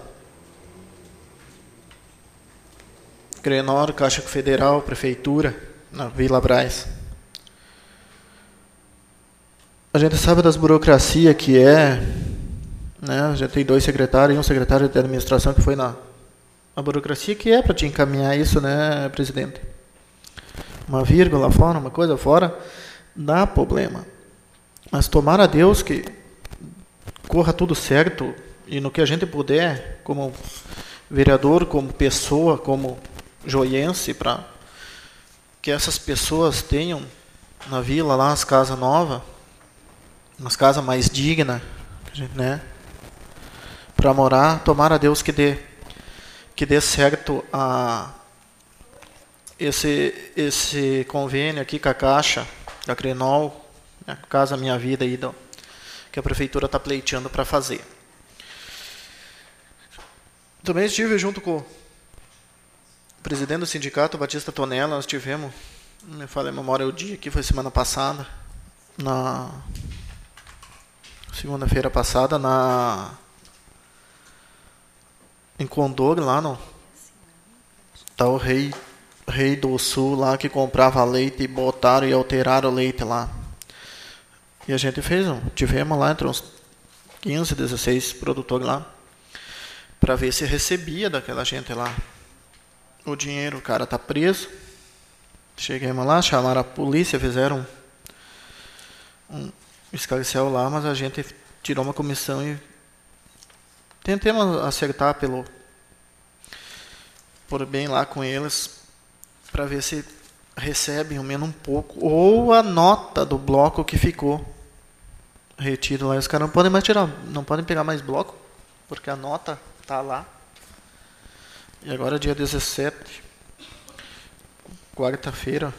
Grenor, Caixa Federal, Prefeitura, na Vila Braz. A gente sabe das burocracias que é... Né? Já tem dois secretários e um secretário de administração que foi na a burocracia que é para te encaminhar isso, né, presidente? Uma vírgula fora, uma coisa fora, dá problema. Mas tomara a Deus que corra tudo certo e no que a gente puder, como vereador, como pessoa, como joiense, para que essas pessoas tenham na vila lá as casas novas, umas casas mais dignas, né? Para morar, tomara a Deus que dê, que dê certo a, esse, esse convênio aqui com a Caixa, da Crenol, a Casa Minha Vida, aí, do, que a Prefeitura está pleiteando para fazer. Também estive junto com o presidente do sindicato, Batista Tonella, nós tivemos, não me falha a memória o dia, que foi semana passada, na segunda-feira passada, na... em Condor, lá no tá o rei, rei do sul lá que comprava leite e botaram e alteraram o leite lá. E a gente fez, tivemos lá entre uns quinze, dezesseis produtores lá, para ver se recebia daquela gente lá o dinheiro. O cara tá preso. Chegamos lá, chamaram a polícia, fizeram um esclareceu lá, mas a gente tirou uma comissão e tentemos acertar pelo por bem lá com eles, para ver se recebem ao menos um pouco, ou a nota do bloco que ficou retido lá. Os caras não podem mais tirar, não podem pegar mais bloco, porque a nota está lá. E agora dia dezessete, quarta-feira,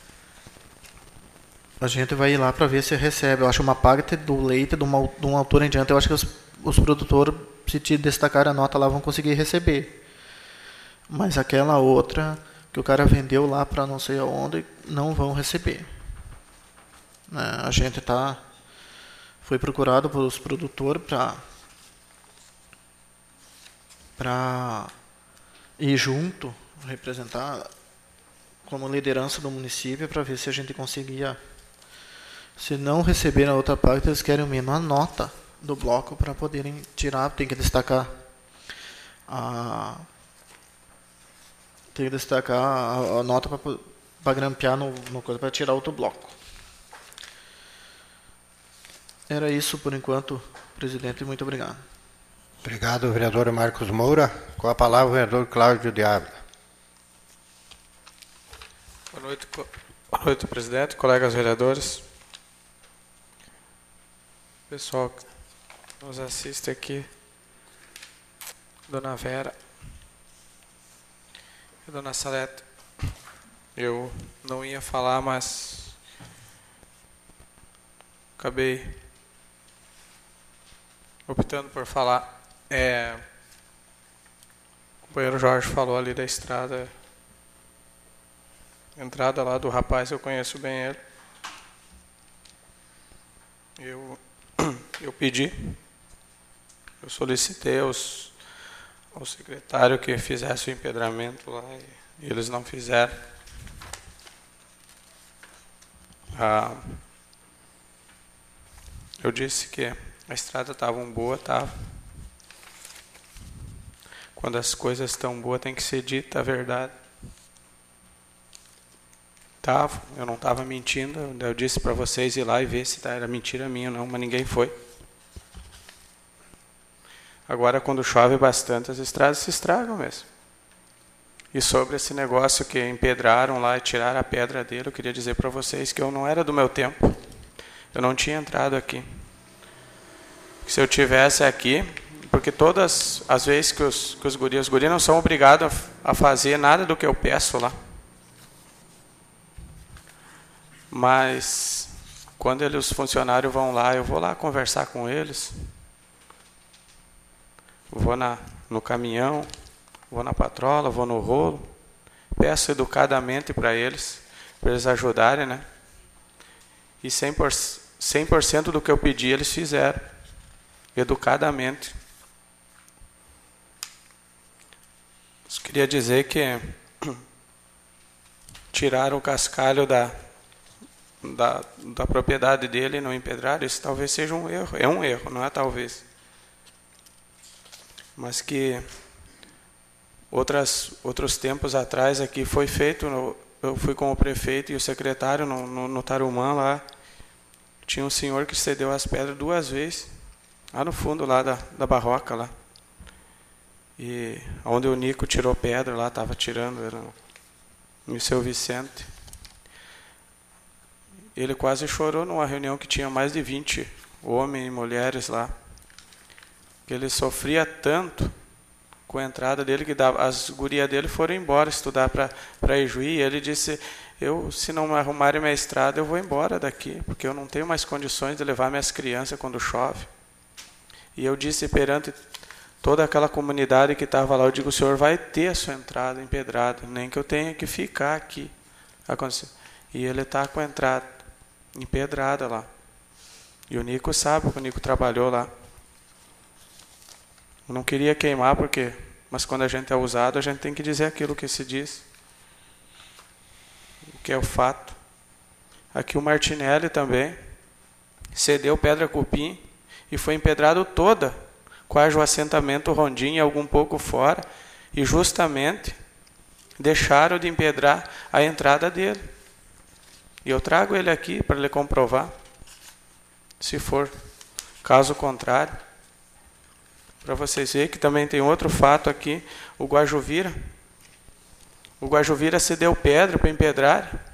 a gente vai ir lá para ver se recebe. Eu acho uma parte do leite de uma, de uma altura em diante, eu acho que os, os produtores, se te destacar a nota lá, vão conseguir receber. Mas aquela outra que o cara vendeu lá para não sei aonde, não vão receber. A gente tá, foi procurado pelos produtores para para ir junto, representar como liderança do município, para ver se a gente conseguia. Se não receber a outra parte, eles querem mesmo a nota do bloco para poderem tirar. Tem que destacar a tem que destacar a, a nota para grampear no, no coisa, para tirar outro bloco. Era isso por enquanto, presidente. Muito obrigado. Obrigado, vereador Marcos Moura. Com a palavra, o vereador Cláudio de Ávila. Boa noite, boa noite, presidente, colegas vereadores. Pessoal que nos assiste aqui, Dona Vera e Dona Salete. Eu não ia falar, mas acabei optando por falar. É, o companheiro Jorge falou ali da estrada, entrada lá do rapaz, eu conheço bem ele. Eu, eu pedi, eu solicitei aos, ao secretário que fizesse o empedramento lá e, e eles não fizeram. Ah, eu disse que a estrada estava boa, estava. Quando as coisas estão boas, tem que ser dita a verdade. Tava, eu não estava mentindo, eu disse para vocês ir lá e ver se era mentira minha ou não, mas ninguém foi. Agora, quando chove bastante, as estradas se estragam mesmo. E sobre esse negócio que empedraram lá e tiraram a pedra dele, eu queria dizer para vocês que eu não era do meu tempo. Eu não tinha entrado aqui. Se eu tivesse aqui, porque todas as vezes que os, que os guris, os guris não são obrigados a, a fazer nada do que eu peço lá. Mas quando eles, os funcionários vão lá, eu vou lá conversar com eles. Vou na, no caminhão, vou na patrola, vou no rolo. Peço educadamente para eles, para eles ajudarem, né? E cem por cento do que eu pedi eles fizeram, educadamente. Eu queria dizer que tiraram o cascalho da, da, da propriedade dele e não empedraram. Isso talvez seja um erro. É um erro, não é talvez. Mas que outras, outros tempos atrás aqui foi feito, no, eu fui com o prefeito e o secretário no, no, no Tarumã lá, tinha um senhor que cedeu as pedras duas vezes, lá no fundo lá da, da barroca lá. E onde o Nico tirou pedra lá, estava tirando, era no seu Vicente. Ele quase chorou numa reunião que tinha mais de vinte homens e mulheres lá. Ele sofria tanto com a entrada dele que dava, as gurias dele foram embora estudar para Ijuí. E ele disse, eu, se não me arrumarem minha estrada, eu vou embora daqui, porque eu não tenho mais condições de levar minhas crianças quando chove. E eu disse perante toda aquela comunidade que estava lá, eu digo, o senhor vai ter a sua entrada empedrada, nem que eu tenha que ficar aqui. E ele está com a entrada empedrada lá. E o Nico sabe, que o Nico trabalhou lá. Eu não queria queimar, porque, mas quando a gente é usado, a gente tem que dizer aquilo que se diz. O que é o fato. Aqui o Martinelli também cedeu pedra cupim e foi empedrado toda, quase o assentamento Rondim, algum pouco fora, e justamente deixaram de empedrar a entrada dele. E eu trago ele aqui para ele comprovar, se for caso contrário, para vocês verem que também tem outro fato aqui, o Guajuvira. O Guajuvira cedeu pedra para empedrar,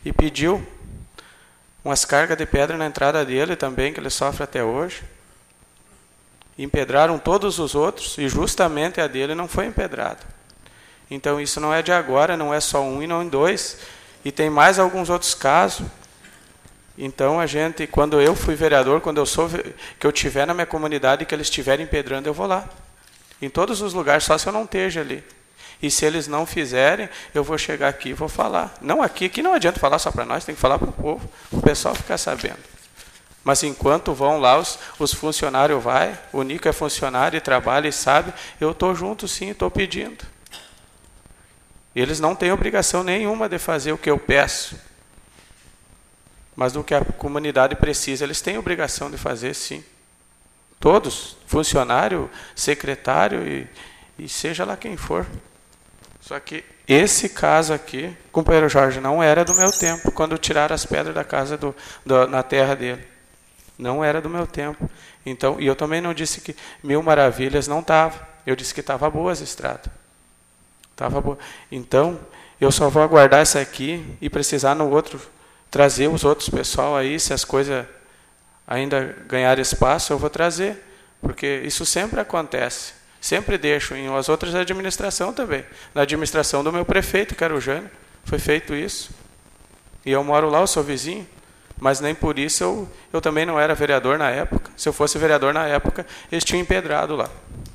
e pediu umas cargas de pedra na entrada dele também, que ele sofre até hoje. Empedraram todos os outros, e justamente a dele não foi empedrada. Então isso não é de agora, não é só um e não em dois, e tem mais alguns outros casos. Então a gente, quando eu fui vereador, quando eu sou, que eu tiver na minha comunidade e que eles estiverem empedrando, eu vou lá. Em todos os lugares, só se eu não esteja ali. E se eles não fizerem, eu vou chegar aqui e vou falar. Não aqui, aqui não adianta falar só para nós, tem que falar para o povo, para o pessoal ficar sabendo. Mas enquanto vão lá, os, os funcionários vai, o Nico é funcionário e trabalha e sabe, eu estou junto sim, estou pedindo. Eles não têm obrigação nenhuma de fazer o que eu peço. Mas do que a comunidade precisa, eles têm obrigação de fazer sim. Todos, funcionário, secretário e, e seja lá quem for. Só que esse caso aqui, companheiro Jorge, não era do meu tempo, quando tiraram as pedras da casa do, do, na terra dele. Não era do meu tempo. Então, e eu também não disse que Mil Maravilhas não estava. Eu disse que estava boa as estradas. Tava boa. Então, eu só vou aguardar essa aqui e precisar no outro, trazer os outros pessoal aí, se as coisas ainda ganharem espaço, eu vou trazer. Porque isso sempre acontece. Sempre deixo em as outras administrações também. Na administração do meu prefeito, que era o Jânio, foi feito isso. E eu moro lá, eu sou vizinho. Mas nem por isso eu, eu também não era vereador na época. Se eu fosse vereador na época, eles tinham empedrado lá.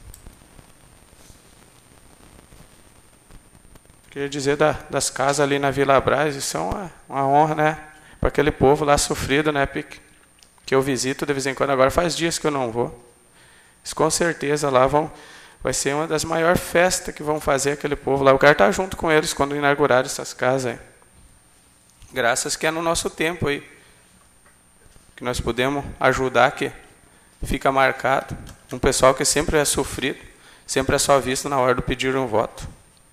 Queria dizer da, das casas ali na Vila Braz, isso é uma, uma honra, né? Para aquele povo lá sofrido, né, Pique? Que eu visito de vez em quando, agora faz dias que eu não vou. Isso, com certeza lá vão, vai ser uma das maiores festas que vão fazer aquele povo lá. Eu quero estar junto com eles quando inaugurar essas casas aí. Graças que é no nosso tempo aí. Que nós podemos ajudar, que fica marcado. Um pessoal que sempre é sofrido, sempre é só visto na hora de pedir um voto.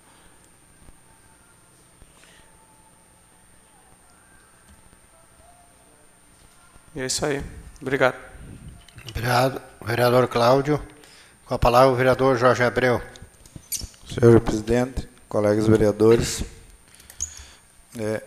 E é isso aí. Obrigado. Obrigado, vereador Cláudio. Com a palavra o vereador Jorge Abreu. Senhor presidente, colegas vereadores, é,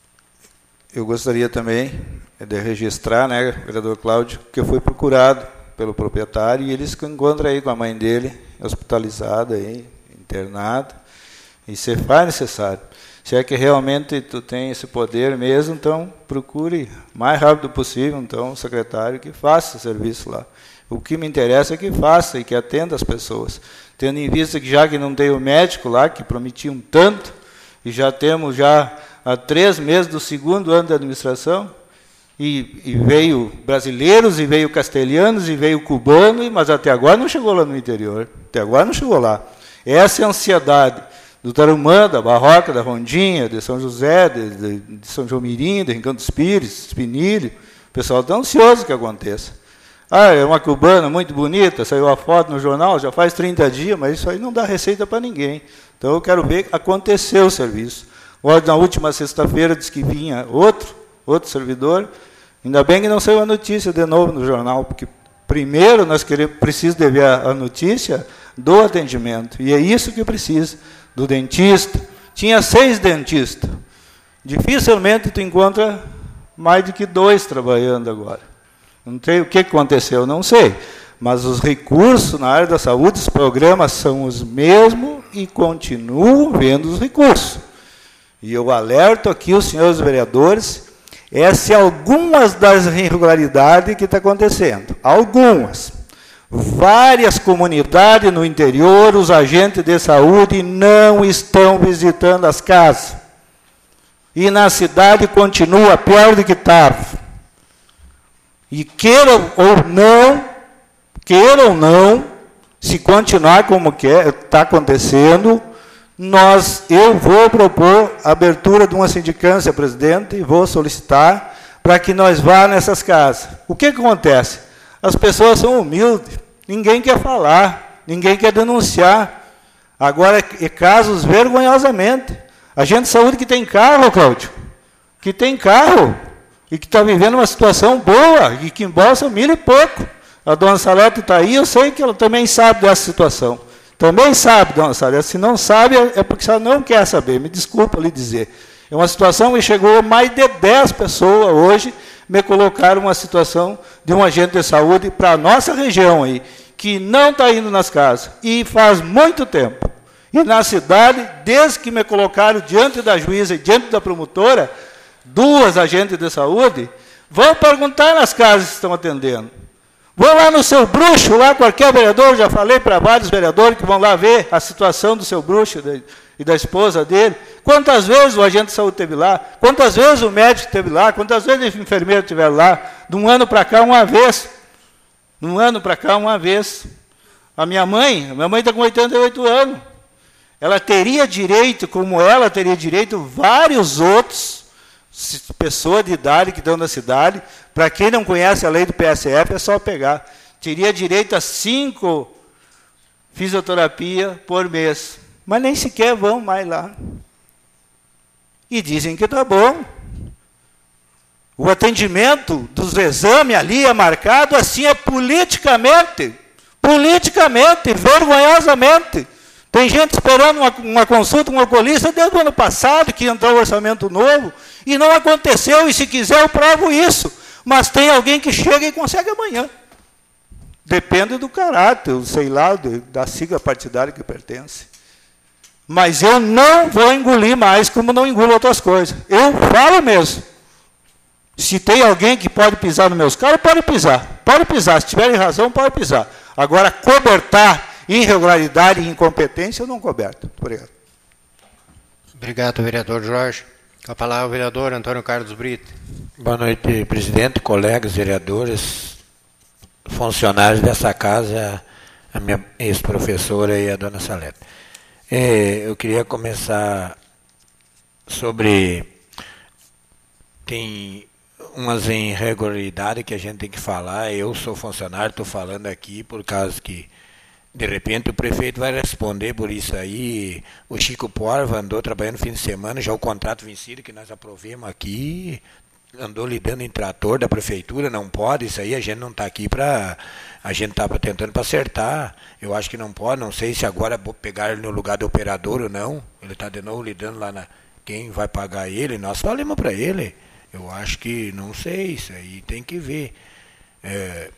eu gostaria também de registrar, né, vereador Cláudio, que eu fui procurado pelo proprietário e ele se encontra aí com a mãe dele, hospitalizada, aí, internada, e se faz necessário. Se é que realmente tu tem esse poder mesmo, então procure o mais rápido possível, então, o secretário que faça o serviço lá. O que me interessa é que faça e que atenda as pessoas. Tendo em vista que já que não tem o médico lá, que prometiam tanto, e já temos já há três meses do segundo ano da administração, e, e veio brasileiros, e veio castelhanos, e veio cubano, mas até agora não chegou lá no interior. Até agora não chegou lá. Essa é a ansiedade do Tarumã, da Barroca, da Rondinha, de São José, de, de, de São João Mirim, de Rincão dos Pires, Espinilho. O pessoal está ansioso que aconteça. Ah, é uma cubana muito bonita, saiu a foto no jornal, já faz trinta dias, mas isso aí não dá receita para ninguém. Então eu quero ver que aconteceu o serviço. Agora, na última sexta-feira, disse que vinha outro, outro servidor. Ainda bem que não saiu a notícia de novo no jornal, porque primeiro nós queremos, precisamos de ver a, a notícia do atendimento. E é isso que precisa. Do dentista. Tinha seis dentistas. Dificilmente tu encontra mais do que dois trabalhando agora. Não sei o que aconteceu, não sei. Mas os recursos na área da saúde, os programas são os mesmos e continuam vendo os recursos. E eu alerto aqui os senhores vereadores, essas são algumas das irregularidades que estão acontecendo. Algumas. Várias comunidades no interior, os agentes de saúde não estão visitando as casas. E na cidade continua pior do que estava. E queiram ou não, queiram ou não, se continuar como está acontecendo, nós, eu vou propor a abertura de uma sindicância, presidente, e vou solicitar para que nós vá nessas casas. O que, que acontece? As pessoas são humildes, ninguém quer falar, ninguém quer denunciar. Agora, é casos vergonhosamente. A gente de saúde que tem carro, Cláudio, que tem carro, e que está vivendo uma situação boa, e que embolsa mil e pouco. A dona Salete está aí, eu sei que ela também sabe dessa situação. Também sabe, dona Salete. Se não sabe, é porque ela não quer saber, me desculpa lhe dizer. É uma situação que chegou mais de dez pessoas hoje, me colocaram uma situação de um agente de saúde para a nossa região aí, que não está indo nas casas, e faz muito tempo. E na cidade, desde que me colocaram diante da juíza e diante da promotora, duas agentes de saúde, vão perguntar nas casas que estão atendendo. Vão lá no seu bruxo, lá qualquer vereador, já falei para vários vereadores que vão lá ver a situação do seu bruxo e da esposa dele. Quantas vezes o agente de saúde esteve lá, quantas vezes o médico esteve lá, quantas vezes o enfermeiro esteve lá, de um ano para cá, uma vez. De um ano para cá, uma vez. A minha mãe, a minha mãe está com oitenta e oito anos. Ela teria direito, como ela teria direito, vários outros, pessoas de idade que estão na cidade. Para quem não conhece a lei do P S F, é só pegar. Teria direito a cinco fisioterapia por mês. Mas nem sequer vão mais lá. E dizem que está bom. O atendimento dos exames ali é marcado assim, é politicamente. Politicamente, vergonhosamente. Tem gente esperando uma, uma consulta com um oculista desde o ano passado, que entrou o orçamento novo, e não aconteceu, e se quiser eu provo isso. Mas tem alguém que chega e consegue amanhã. Depende do caráter, sei lá, da sigla partidária que pertence. Mas eu não vou engolir mais, como não engulo outras coisas. Eu falo mesmo. Se tem alguém que pode pisar nos meus caras, pode pisar. Pode pisar, se tiverem razão, pode pisar. Agora, cobertar irregularidade e incompetência, eu não coberto. Muito obrigado. Obrigado, vereador Jorge. Com a palavra o vereador Antônio Carlos Brito. Boa noite, presidente, colegas, vereadores, funcionários dessa casa, a minha ex-professora e a dona Salete. É, eu queria começar sobre... Tem umas irregularidades que a gente tem que falar. Eu sou funcionário, estou falando aqui por causa que de repente o prefeito vai responder por isso aí. O Chico Porva andou trabalhando no fim de semana, já o contrato vencido que nós aprovemos aqui, andou lidando em trator da prefeitura, não pode, isso aí a gente não está aqui para... A gente está tentando para acertar. Eu acho que não pode, não sei se agora pegar ele no lugar do operador ou não. Ele está de novo lidando lá na... Quem vai pagar ele, nós falamos para ele. Eu acho que, não sei, isso aí tem que ver. É...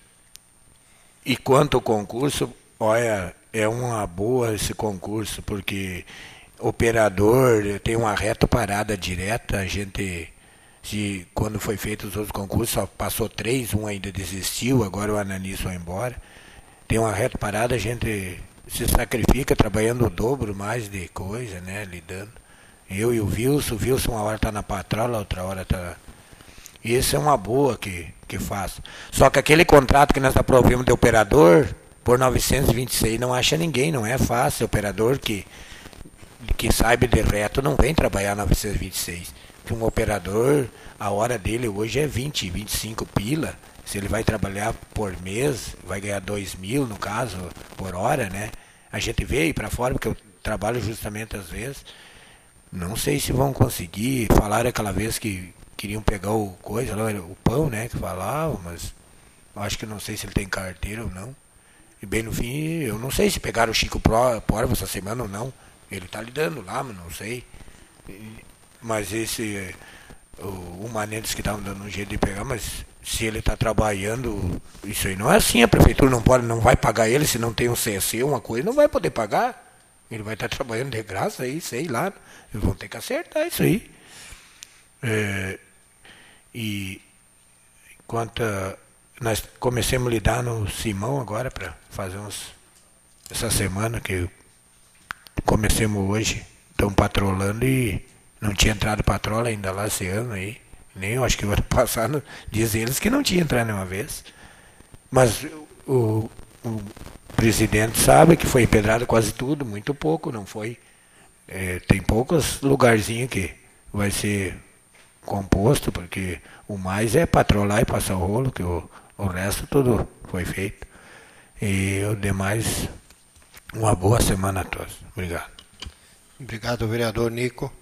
E quanto ao concurso... Olha, é uma boa esse concurso, porque operador tem uma reta parada direta, a gente, se, quando foi feito os outros concursos, só passou três, um ainda desistiu, agora o Ananis foi embora. Tem uma reta parada, a gente se sacrifica trabalhando o dobro mais de coisa, né, lidando. Eu e o Wilson, o Wilson uma hora está na patrola, outra hora está... E isso é uma boa que, que faz. Só que aquele contrato que nós aprovamos de operador... Por novecentos e vinte e seis não acha ninguém, não é fácil. Operador que, que saiba de reto não vem trabalhar novecentos e vinte e seis. Que um operador, a hora dele hoje é vinte, vinte e cinco pila. Se ele vai trabalhar por mês, vai ganhar dois mil, no caso, por hora, né? A gente vê aí para fora, porque eu trabalho justamente às vezes. Não sei se vão conseguir. Falaram aquela vez que queriam pegar o coisa, o pão, né? Que falavam, mas acho que não sei se ele tem carteira ou não. E bem no fim, eu não sei se pegaram o Chico Porva essa semana ou não. Ele está lidando lá, mas não sei. Mas esse, o, o Manentes que estavam dando um jeito de pegar, mas se ele está trabalhando, isso aí não é assim. A prefeitura não pode, não vai pagar ele se não tem um C S, uma coisa, não vai poder pagar. Ele vai estar tá trabalhando de graça aí, sei lá. Eles vão ter que acertar isso aí. É, e quanto a... Nós começamos a lidar no Simão agora para fazer uns... Essa semana que comecemos hoje, estão patrolando e não tinha entrado patrola ainda lá esse ano aí. Nem eu acho que o ano passado, diz eles que não tinha entrado nenhuma vez. Mas o, o presidente sabe que foi empedrado quase tudo, muito pouco, não foi. É, tem poucos lugarzinhos que vai ser composto, porque o mais é patrolar e passar o rolo, que o O resto tudo foi feito. E o demais, uma boa semana a todos. Obrigado. Obrigado, vereador Nico.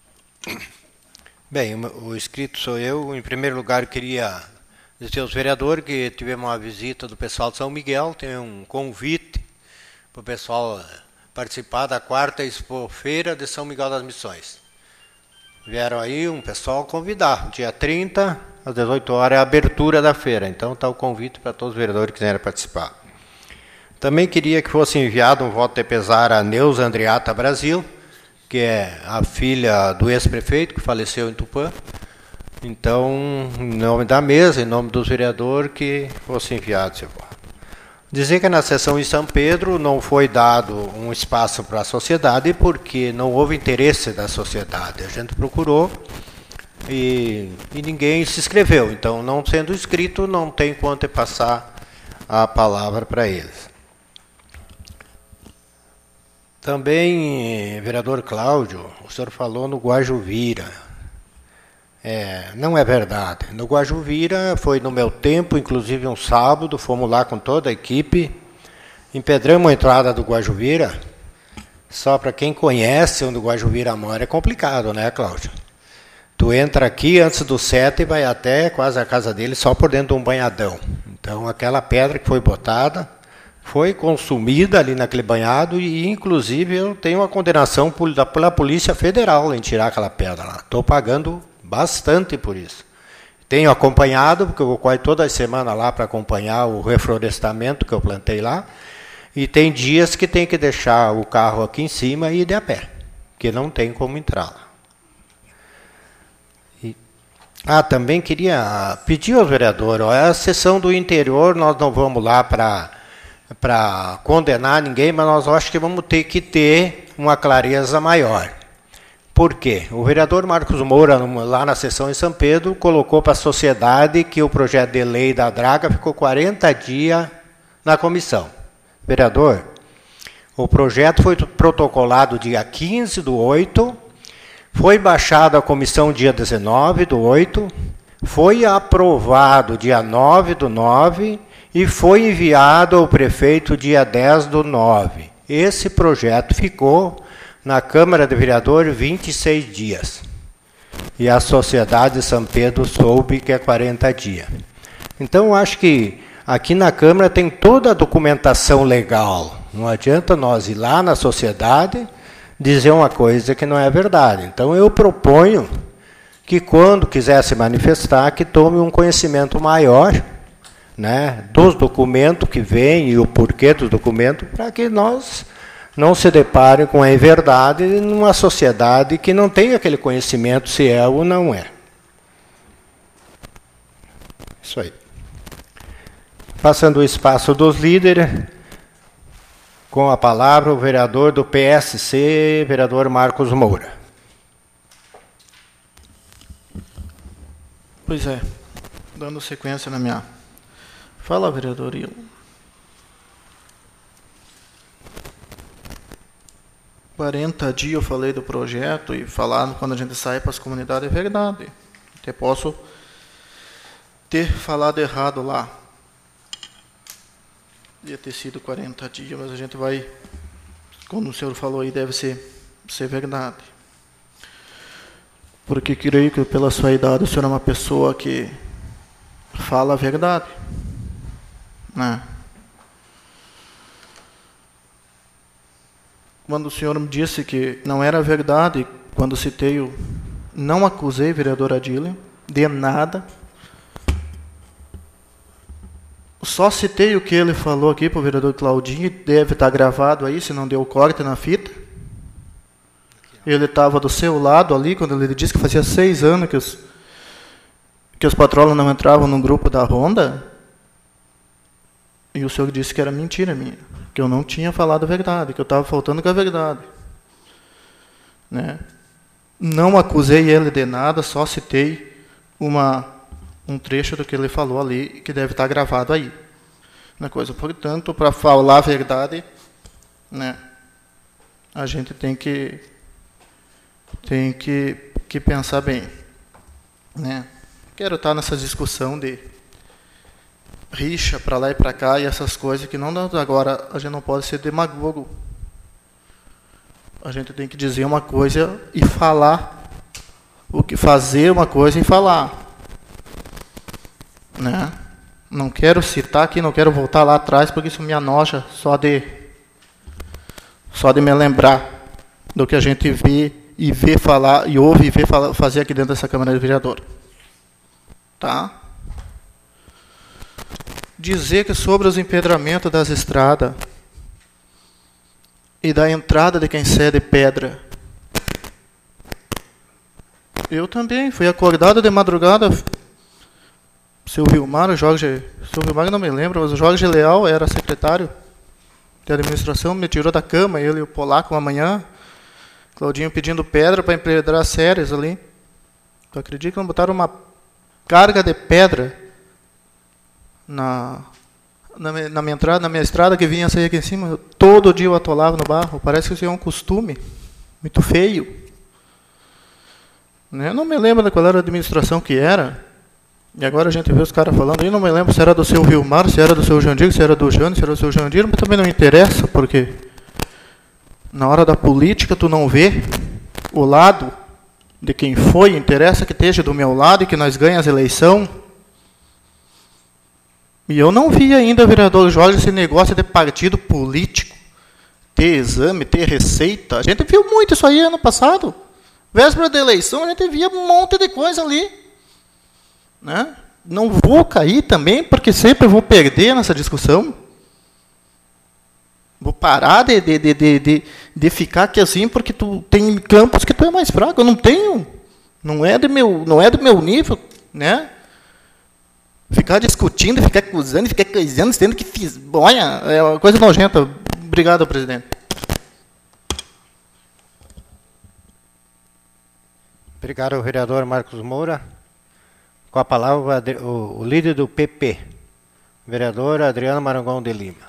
Bem, o inscrito sou eu. Em primeiro lugar, eu queria dizer aos vereadores que tivemos uma visita do pessoal de São Miguel. Tem um convite para o pessoal participar da quarta expofeira de São Miguel das Missões. vieram aí um pessoal convidar. Dia trinta, às dezoito horas, é a abertura da feira. Então está o convite para todos os vereadores que quiserem participar. Também queria que fosse enviado um voto de pesar a Neuza Andriata Brasil, que é a filha do ex-prefeito, que faleceu em Tupã. Então, em nome da mesa, em nome dos vereadores, que fosse enviado esse voto. Dizer que na sessão em São Pedro não foi dado um espaço para a sociedade, porque não houve interesse da sociedade. A gente procurou e, e ninguém se inscreveu. Então, não sendo inscrito, não tem quanto passar a palavra para eles. Também, vereador Cláudio, o senhor falou no Guajuvira. É, não é verdade. No Guajuvira, foi no meu tempo, inclusive um sábado, fomos lá com toda a equipe, empedramos a entrada do Guajuvira. Só para quem conhece onde o Guajuvira mora, é complicado, né, Cláudio? Tu entra aqui antes do sete e vai até quase a casa dele só por dentro de um banhadão. Então, aquela pedra que foi botada foi consumida ali naquele banhado e, inclusive, eu tenho uma condenação pela Polícia Federal em tirar aquela pedra lá. Estou pagando bastante por isso. Tenho acompanhado, porque eu vou quase toda semana lá para acompanhar o reflorestamento que eu plantei lá, e tem dias que tem que deixar o carro aqui em cima e ir de a pé, porque não tem como entrar lá. E, ah, também queria pedir aos vereadores, ó, a sessão do interior, nós não vamos lá para para condenar ninguém, mas nós acho que vamos ter que ter uma clareza maior. Por quê? O vereador Marcos Moura, lá na sessão em São Pedro, colocou para a sociedade que o projeto de lei da draga ficou quarenta dias na comissão. Vereador, o projeto foi protocolado dia quinze do oito, foi baixado à comissão dia dezenove do oito, foi aprovado dia nove do nove e foi enviado ao prefeito dia dez do nove. Esse projeto ficou na Câmara de Vereadores vinte e seis dias. E a sociedade de São Pedro soube que é quarenta dias. Então, eu acho que aqui na Câmara tem toda a documentação legal. Não adianta nós ir lá na sociedade dizer uma coisa que não é verdade. Então, eu proponho que, quando quiser se manifestar, que tome um conhecimento maior, né, dos documentos que vêm e o porquê dos documentos, para que nós não se deparem com a inverdade numa sociedade que não tem aquele conhecimento se é ou não é. Isso aí. Passando o espaço dos líderes, com a palavra o vereador do P S C, vereador Marcos Moura. Pois é, dando sequência na minha fala, vereador Ilo. quarenta dias eu falei do projeto e falar quando a gente sai para as comunidades é verdade. Até posso ter falado errado lá. Ia ter sido quarenta dias, mas a gente vai, como o senhor falou aí, deve ser, ser verdade. Porque creio que pela sua idade o senhor é uma pessoa que fala a verdade. Né? Quando o senhor me disse que não era verdade, quando citei o... Não acusei o vereador Adílio de nada. Só citei o que ele falou aqui para o vereador Claudinho, deve estar gravado aí, se não deu corte na fita. Ele estava do seu lado ali, quando ele disse que fazia seis anos que os, que os patrolos não entravam no grupo da Ronda. E o senhor disse que era mentira minha, que eu não tinha falado a verdade, que eu estava faltando com a verdade. Né? Não acusei ele de nada, só citei uma, um trecho do que ele falou ali, que deve estar gravado aí. Na coisa. Portanto, para falar a verdade, né, a gente tem que, tem que, que pensar bem. Né? Quero estar nessa discussão de rixa para lá e para cá e essas coisas que não agora a gente não pode ser demagogo. A gente tem que dizer uma coisa e falar o que fazer uma coisa e falar, né? Não quero citar aqui, não quero voltar lá atrás porque isso me anoja só de só de me lembrar do que a gente vê e vê falar, e ouve e vê falar, fazer aqui dentro dessa Câmara de Vereador. Tá? Dizer que sobre os empedramentos das estradas e da entrada de quem cede pedra. Eu também fui acordado de madrugada. Seu Vilmar, o Jorge, seu Vilmar eu não me lembro, mas o Jorge Leal era secretário de administração, me tirou da cama, ele e o Polaco uma manhã, Claudinho pedindo pedra para empedrar as séries ali. Tu acredita que não botaram uma carga de pedra na, na, na minha entrada, na minha estrada que vinha sair aqui em cima? Todo dia eu atolava no barro, parece que isso é um costume, muito feio. Eu não me lembro de qual era a administração que era. E agora a gente vê os caras falando, eu não me lembro se era do seu Vilmar, se era do seu Jandir, se era do Jânio, se era do seu Jandir, mas também não interessa, porque na hora da política tu não vê o lado de quem foi, interessa que esteja do meu lado e que nós ganhamos a eleição. E eu não vi ainda, vereador Jorge, esse negócio de partido político, ter exame, ter receita. A gente viu muito isso aí ano passado. Véspera da eleição, a gente via um monte de coisa ali. Né? Não vou cair também, porque sempre vou perder nessa discussão. Vou parar de, de, de, de, de, de ficar aqui assim, porque tu tem campos que tu é mais fraco. Eu não tenho. Não é do meu, não é do meu nível. Né? Ficar discutindo, ficar acusando, ficar coisando, tendo que fiz. Olha, é uma coisa nojenta. Obrigado, presidente. Obrigado, vereador Marcos Moura. Com a palavra, o, o líder do P P, vereador Adriano Marangão de Lima.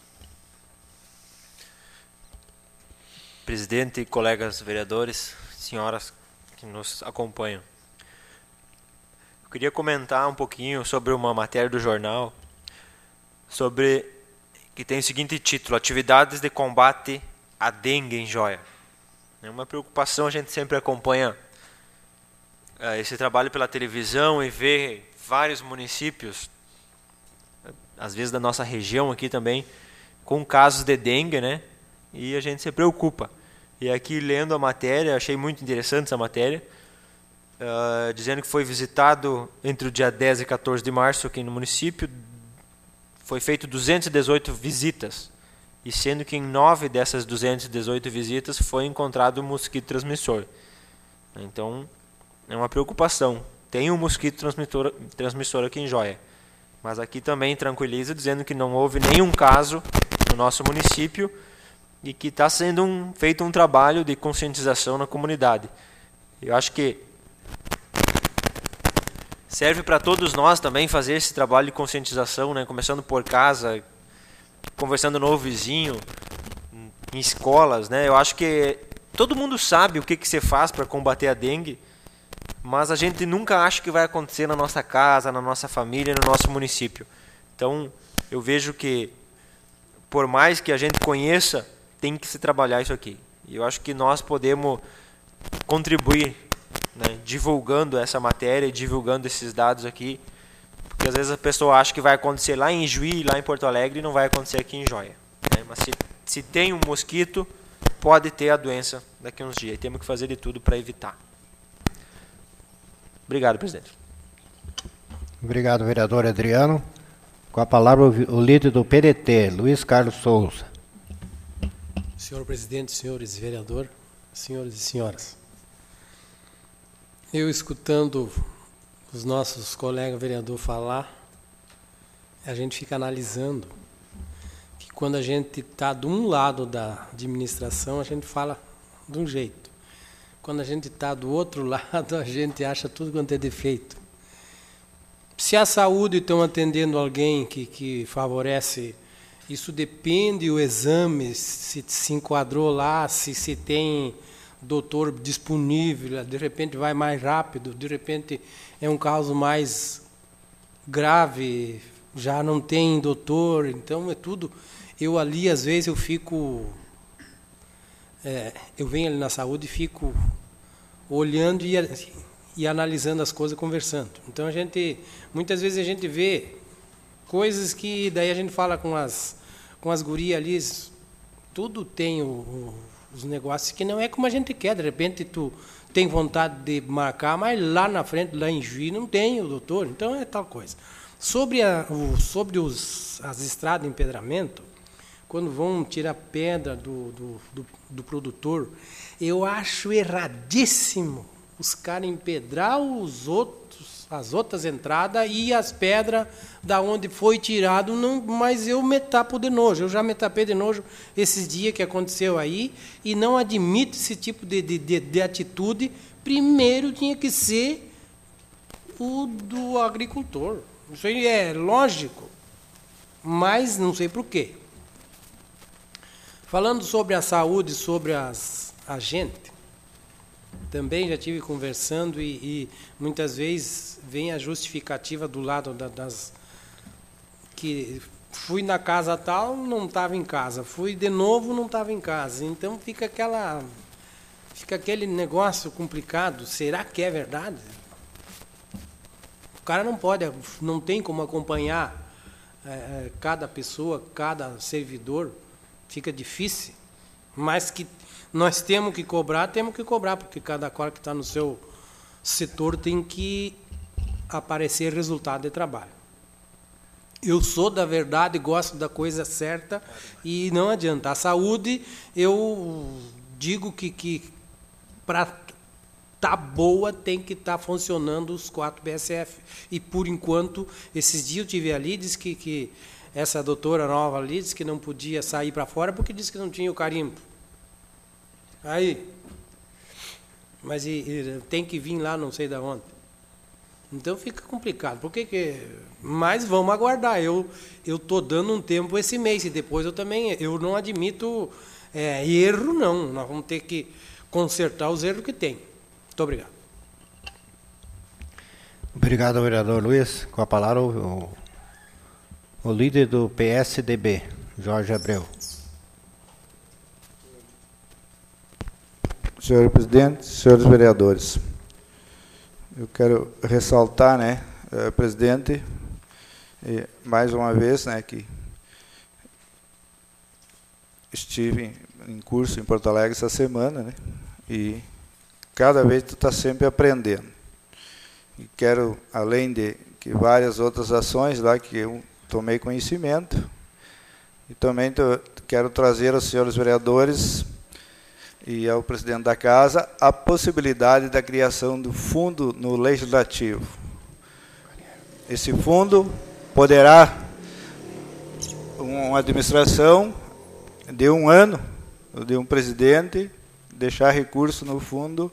Presidente, colegas vereadores, senhoras que nos acompanham. Eu queria comentar um pouquinho sobre uma matéria do jornal, sobre que tem o seguinte título: Atividades de combate à dengue em Joia. É uma preocupação, a gente sempre acompanha esse trabalho pela televisão e vê vários municípios, às vezes da nossa região aqui também, com casos de dengue, né? E a gente se preocupa. E aqui, lendo a matéria, achei muito interessante essa matéria, uh, dizendo que foi visitado entre o dia dez e quatorze de março aqui no município, foi feito duzentas e dezoito visitas, e sendo que em nove dessas duzentas e dezoito visitas foi encontrado um mosquito transmissor. Então, é uma preocupação. Tem um mosquito transmissor, transmissor aqui em Joia. Mas aqui também tranquiliza, dizendo que não houve nenhum caso no nosso município e que está sendo um, feito um trabalho de conscientização na comunidade. Eu acho que serve para todos nós também fazer esse trabalho de conscientização, né? Começando por casa, conversando no vizinho, em escolas, né? Eu acho que todo mundo sabe o que, que se faz para combater a dengue, mas a gente nunca acha que vai acontecer na nossa casa, na nossa família, no nosso município. Então, eu vejo que, por mais que a gente conheça, tem que se trabalhar isso aqui. E eu acho que nós podemos contribuir, né, divulgando essa matéria e divulgando esses dados aqui, porque às vezes a pessoa acha que vai acontecer lá em Juí, lá em Porto Alegre, e não vai acontecer aqui em Joia. Né? Mas se, se tem um mosquito, pode ter a doença daqui a uns dias. E temos que fazer de tudo para evitar. Obrigado, presidente. Obrigado, vereador Adriano. Com a palavra, o líder do P D T, Luiz Carlos Souza. Senhor presidente, senhores vereadores, senhores e senhoras. Eu, escutando os nossos colegas vereadores falar, a gente fica analisando que quando a gente está de um lado da administração, a gente fala de um jeito. Quando a gente está do outro lado, a gente acha tudo quanto é defeito. Se a saúde estão atendendo alguém que, que favorece, isso depende do exame, se se enquadrou lá, se, se tem doutor disponível, de repente vai mais rápido, de repente é um caso mais grave, já não tem doutor, então é tudo. Eu ali, às vezes, eu fico... É, eu venho ali na saúde e fico olhando e, e analisando as coisas, conversando. Então, a gente, muitas vezes a gente vê coisas que daí a gente fala com as, com as gurias ali, tudo tem o, o, os negócios que não é como a gente quer. De repente tu tem vontade de marcar, mas lá na frente, lá em Juiz, não tem o doutor. Então é tal coisa. Sobre, a, o, sobre os, as estradas de empedramento, quando vão tirar pedra do, do, do, do produtor, eu acho erradíssimo os caras empedrar os outros, as outras entradas e as pedras da onde foi tirado, não, mas eu me tapo de nojo. Eu já me tapei de nojo esses dias que aconteceu aí e não admito esse tipo de, de, de, de atitude. Primeiro tinha que ser o do agricultor. Isso aí é lógico, mas não sei por quê. Falando sobre a saúde, sobre as, a gente, também já tive conversando e, e muitas vezes vem a justificativa do lado da, das... que fui na casa tal, não estava em casa. Fui de novo, não estava em casa. Então fica aquela... fica aquele negócio complicado. Será que é verdade? O cara não pode, não tem como acompanhar é, cada pessoa, cada servidor. Fica difícil. Mas que nós temos que cobrar, temos que cobrar, porque cada qual que está no seu setor tem que aparecer resultado de trabalho. Eu sou da verdade, gosto da coisa certa e não adianta. A saúde, eu digo que, que para estar tá boa tem que estar tá funcionando os quatro B S F. E, por enquanto, esses dias eu tive ali, disse que, que essa doutora nova ali disse que não podia sair para fora porque disse que não tinha o carimbo. Aí, mas e, e, tem que vir lá não sei de onde. Então fica complicado. Por que que... Mas vamos aguardar. Eu estou dando um tempo esse mês e depois eu também eu não admito é, erro, não. Nós vamos ter que consertar os erros que tem. Muito obrigado. Obrigado, vereador Luiz. Com a palavra o, o líder do P S D B, Jorge Abreu. Senhor presidente, senhores vereadores, eu quero ressaltar, né, eh, presidente, e mais uma vez, né, que estive em curso em Porto Alegre essa semana, né, e cada vez tu está sempre aprendendo. E quero, além de que várias outras ações lá que eu tomei conhecimento, e também tô, quero trazer aos senhores vereadores e ao presidente da Casa a possibilidade da criação do fundo no Legislativo. Esse fundo poderá, uma administração de um ano, de um presidente, deixar recurso no fundo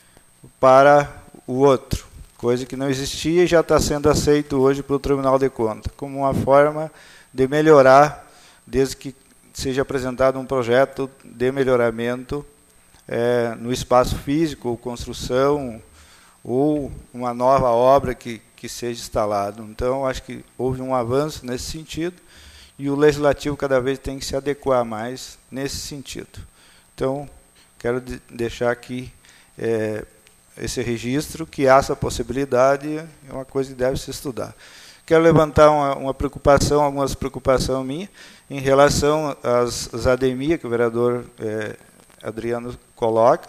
para o outro, coisa que não existia e já está sendo aceito hoje pelo Tribunal de Contas, como uma forma de melhorar, desde que seja apresentado um projeto de melhoramento É, no espaço físico, ou construção, ou uma nova obra que, que seja instalada. Então, acho que houve um avanço nesse sentido, e o Legislativo cada vez tem que se adequar mais nesse sentido. Então, quero de, deixar aqui é, esse registro, que há essa possibilidade, é uma coisa que deve se estudar. Quero levantar uma, uma preocupação, algumas preocupações minhas, em relação às, às ADEMIA, que o vereador é, Adriano coloca,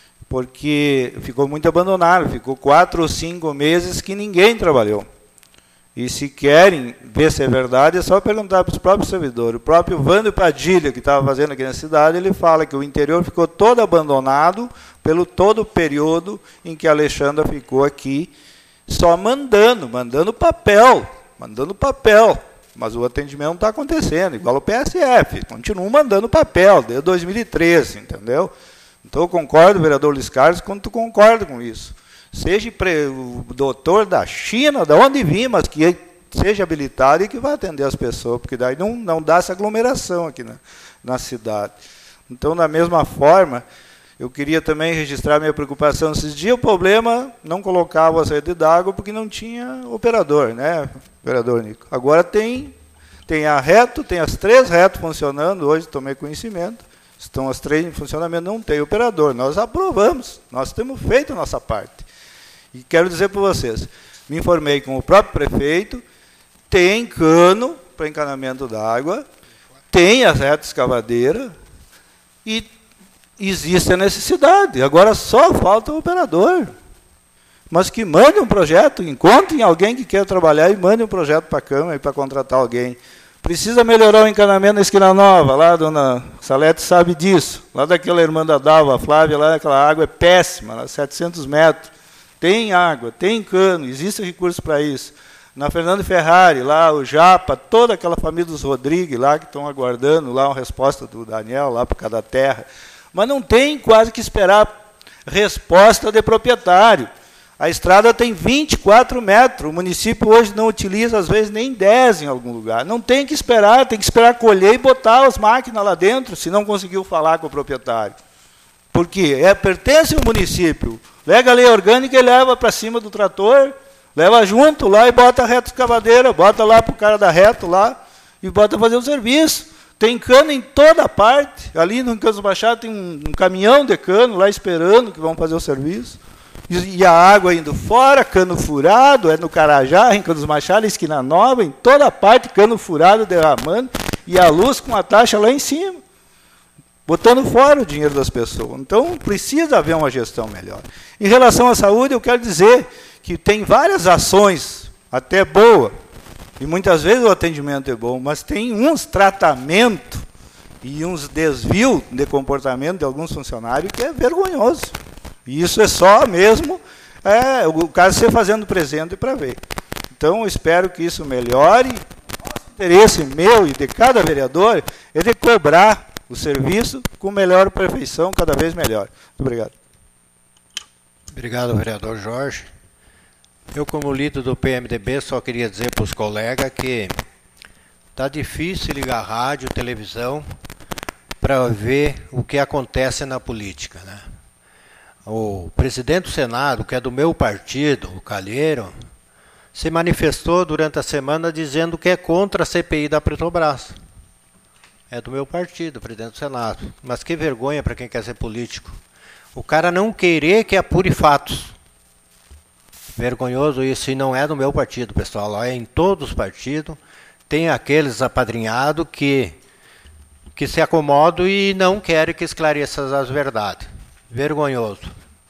porque ficou muito abandonado, ficou quatro ou cinco meses que ninguém trabalhou. E se querem ver se é verdade, é só perguntar para os próprios servidores. O próprio Vando Padilha, que estava fazendo aqui na cidade, ele fala que o interior ficou todo abandonado pelo todo o período em que a Alexandra ficou aqui, só mandando, mandando papel, mandando papel. Mas o atendimento não está acontecendo, igual o P S F, continuam mandando papel, desde dois mil e treze, entendeu? Então eu concordo, vereador Luiz Carlos, quando tu concorda com isso. Seja o doutor da China, de onde vir, mas que seja habilitado e que vai atender as pessoas, porque daí não, não dá essa aglomeração aqui na, na cidade. Então, da mesma forma, eu queria também registrar minha preocupação. Esses dias o problema não colocava a saída d'água porque não tinha operador, né, vereador Nico? Agora tem, tem a reto, tem as três retos funcionando, hoje tomei conhecimento, estão as três em funcionamento, não tem operador. Nós aprovamos, nós temos feito a nossa parte. E quero dizer para vocês, me informei com o próprio prefeito, tem cano para encanamento d'água, tem as retas escavadeira e existe a necessidade. Agora só falta o operador. Mas que mande um projeto, encontrem alguém que quer trabalhar e mande um projeto para a Câmara e para contratar alguém. Precisa melhorar o encanamento na Esquina Nova, lá a dona Salete sabe disso. Lá daquela irmã da Dalva, a Flávia, lá aquela água é péssima, lá setecentos metros. Tem água, tem cano, existe recurso para isso. Na Fernando Ferrari, lá o Japa, toda aquela família dos Rodrigues lá que estão aguardando lá uma resposta do Daniel lá por cada terra. Mas não tem quase que esperar resposta de proprietário. A estrada tem vinte e quatro metros, o município hoje não utiliza às vezes nem dez em algum lugar. Não tem que esperar, tem que esperar colher e botar as máquinas lá dentro, se não conseguiu falar com o proprietário. Porque é, pertence ao município. Pega a lei orgânica e leva para cima do trator, leva junto lá e bota a reta escavadeira, bota lá para o cara da reto lá e bota fazer o serviço. Tem cano em toda parte. Ali no Campos Machado tem um, um caminhão de cano lá esperando que vão fazer o serviço. E, e a água indo fora, cano furado, é no Carajá, em Campos Machado, Esquina Nova, em toda parte, cano furado derramando, e a luz com a taxa lá em cima, botando fora o dinheiro das pessoas. Então, precisa haver uma gestão melhor. Em relação à saúde, eu quero dizer que tem várias ações, até boas, e muitas vezes o atendimento é bom, mas tem uns tratamentos e uns desvios de comportamento de alguns funcionários que é vergonhoso. E isso é só mesmo é, o caso ser fazendo presente para ver. Então, eu espero que isso melhore. O interesse meu e de cada vereador é de cobrar o serviço com melhor perfeição, cada vez melhor. Muito obrigado. Obrigado, vereador Jorge. Eu, como líder do P M D B, só queria dizer para os colegas que está difícil ligar rádio, televisão, para ver o que acontece na política, né? O presidente do Senado, que é do meu partido, o Calheiro, se manifestou durante a semana dizendo que é contra a C P I da Petrobras. É do meu partido, o presidente do Senado. Mas que vergonha para quem quer ser político. O cara não querer que apure fatos. Vergonhoso isso, e não é do meu partido, pessoal. É em todos os partidos. Tem aqueles apadrinhados que, que se acomodam e não querem que esclareça as verdades. Vergonhoso.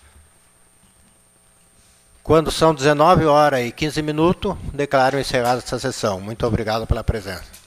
Quando são dezenove horas e quinze minutos, declaro encerrada essa sessão. Muito obrigado pela presença.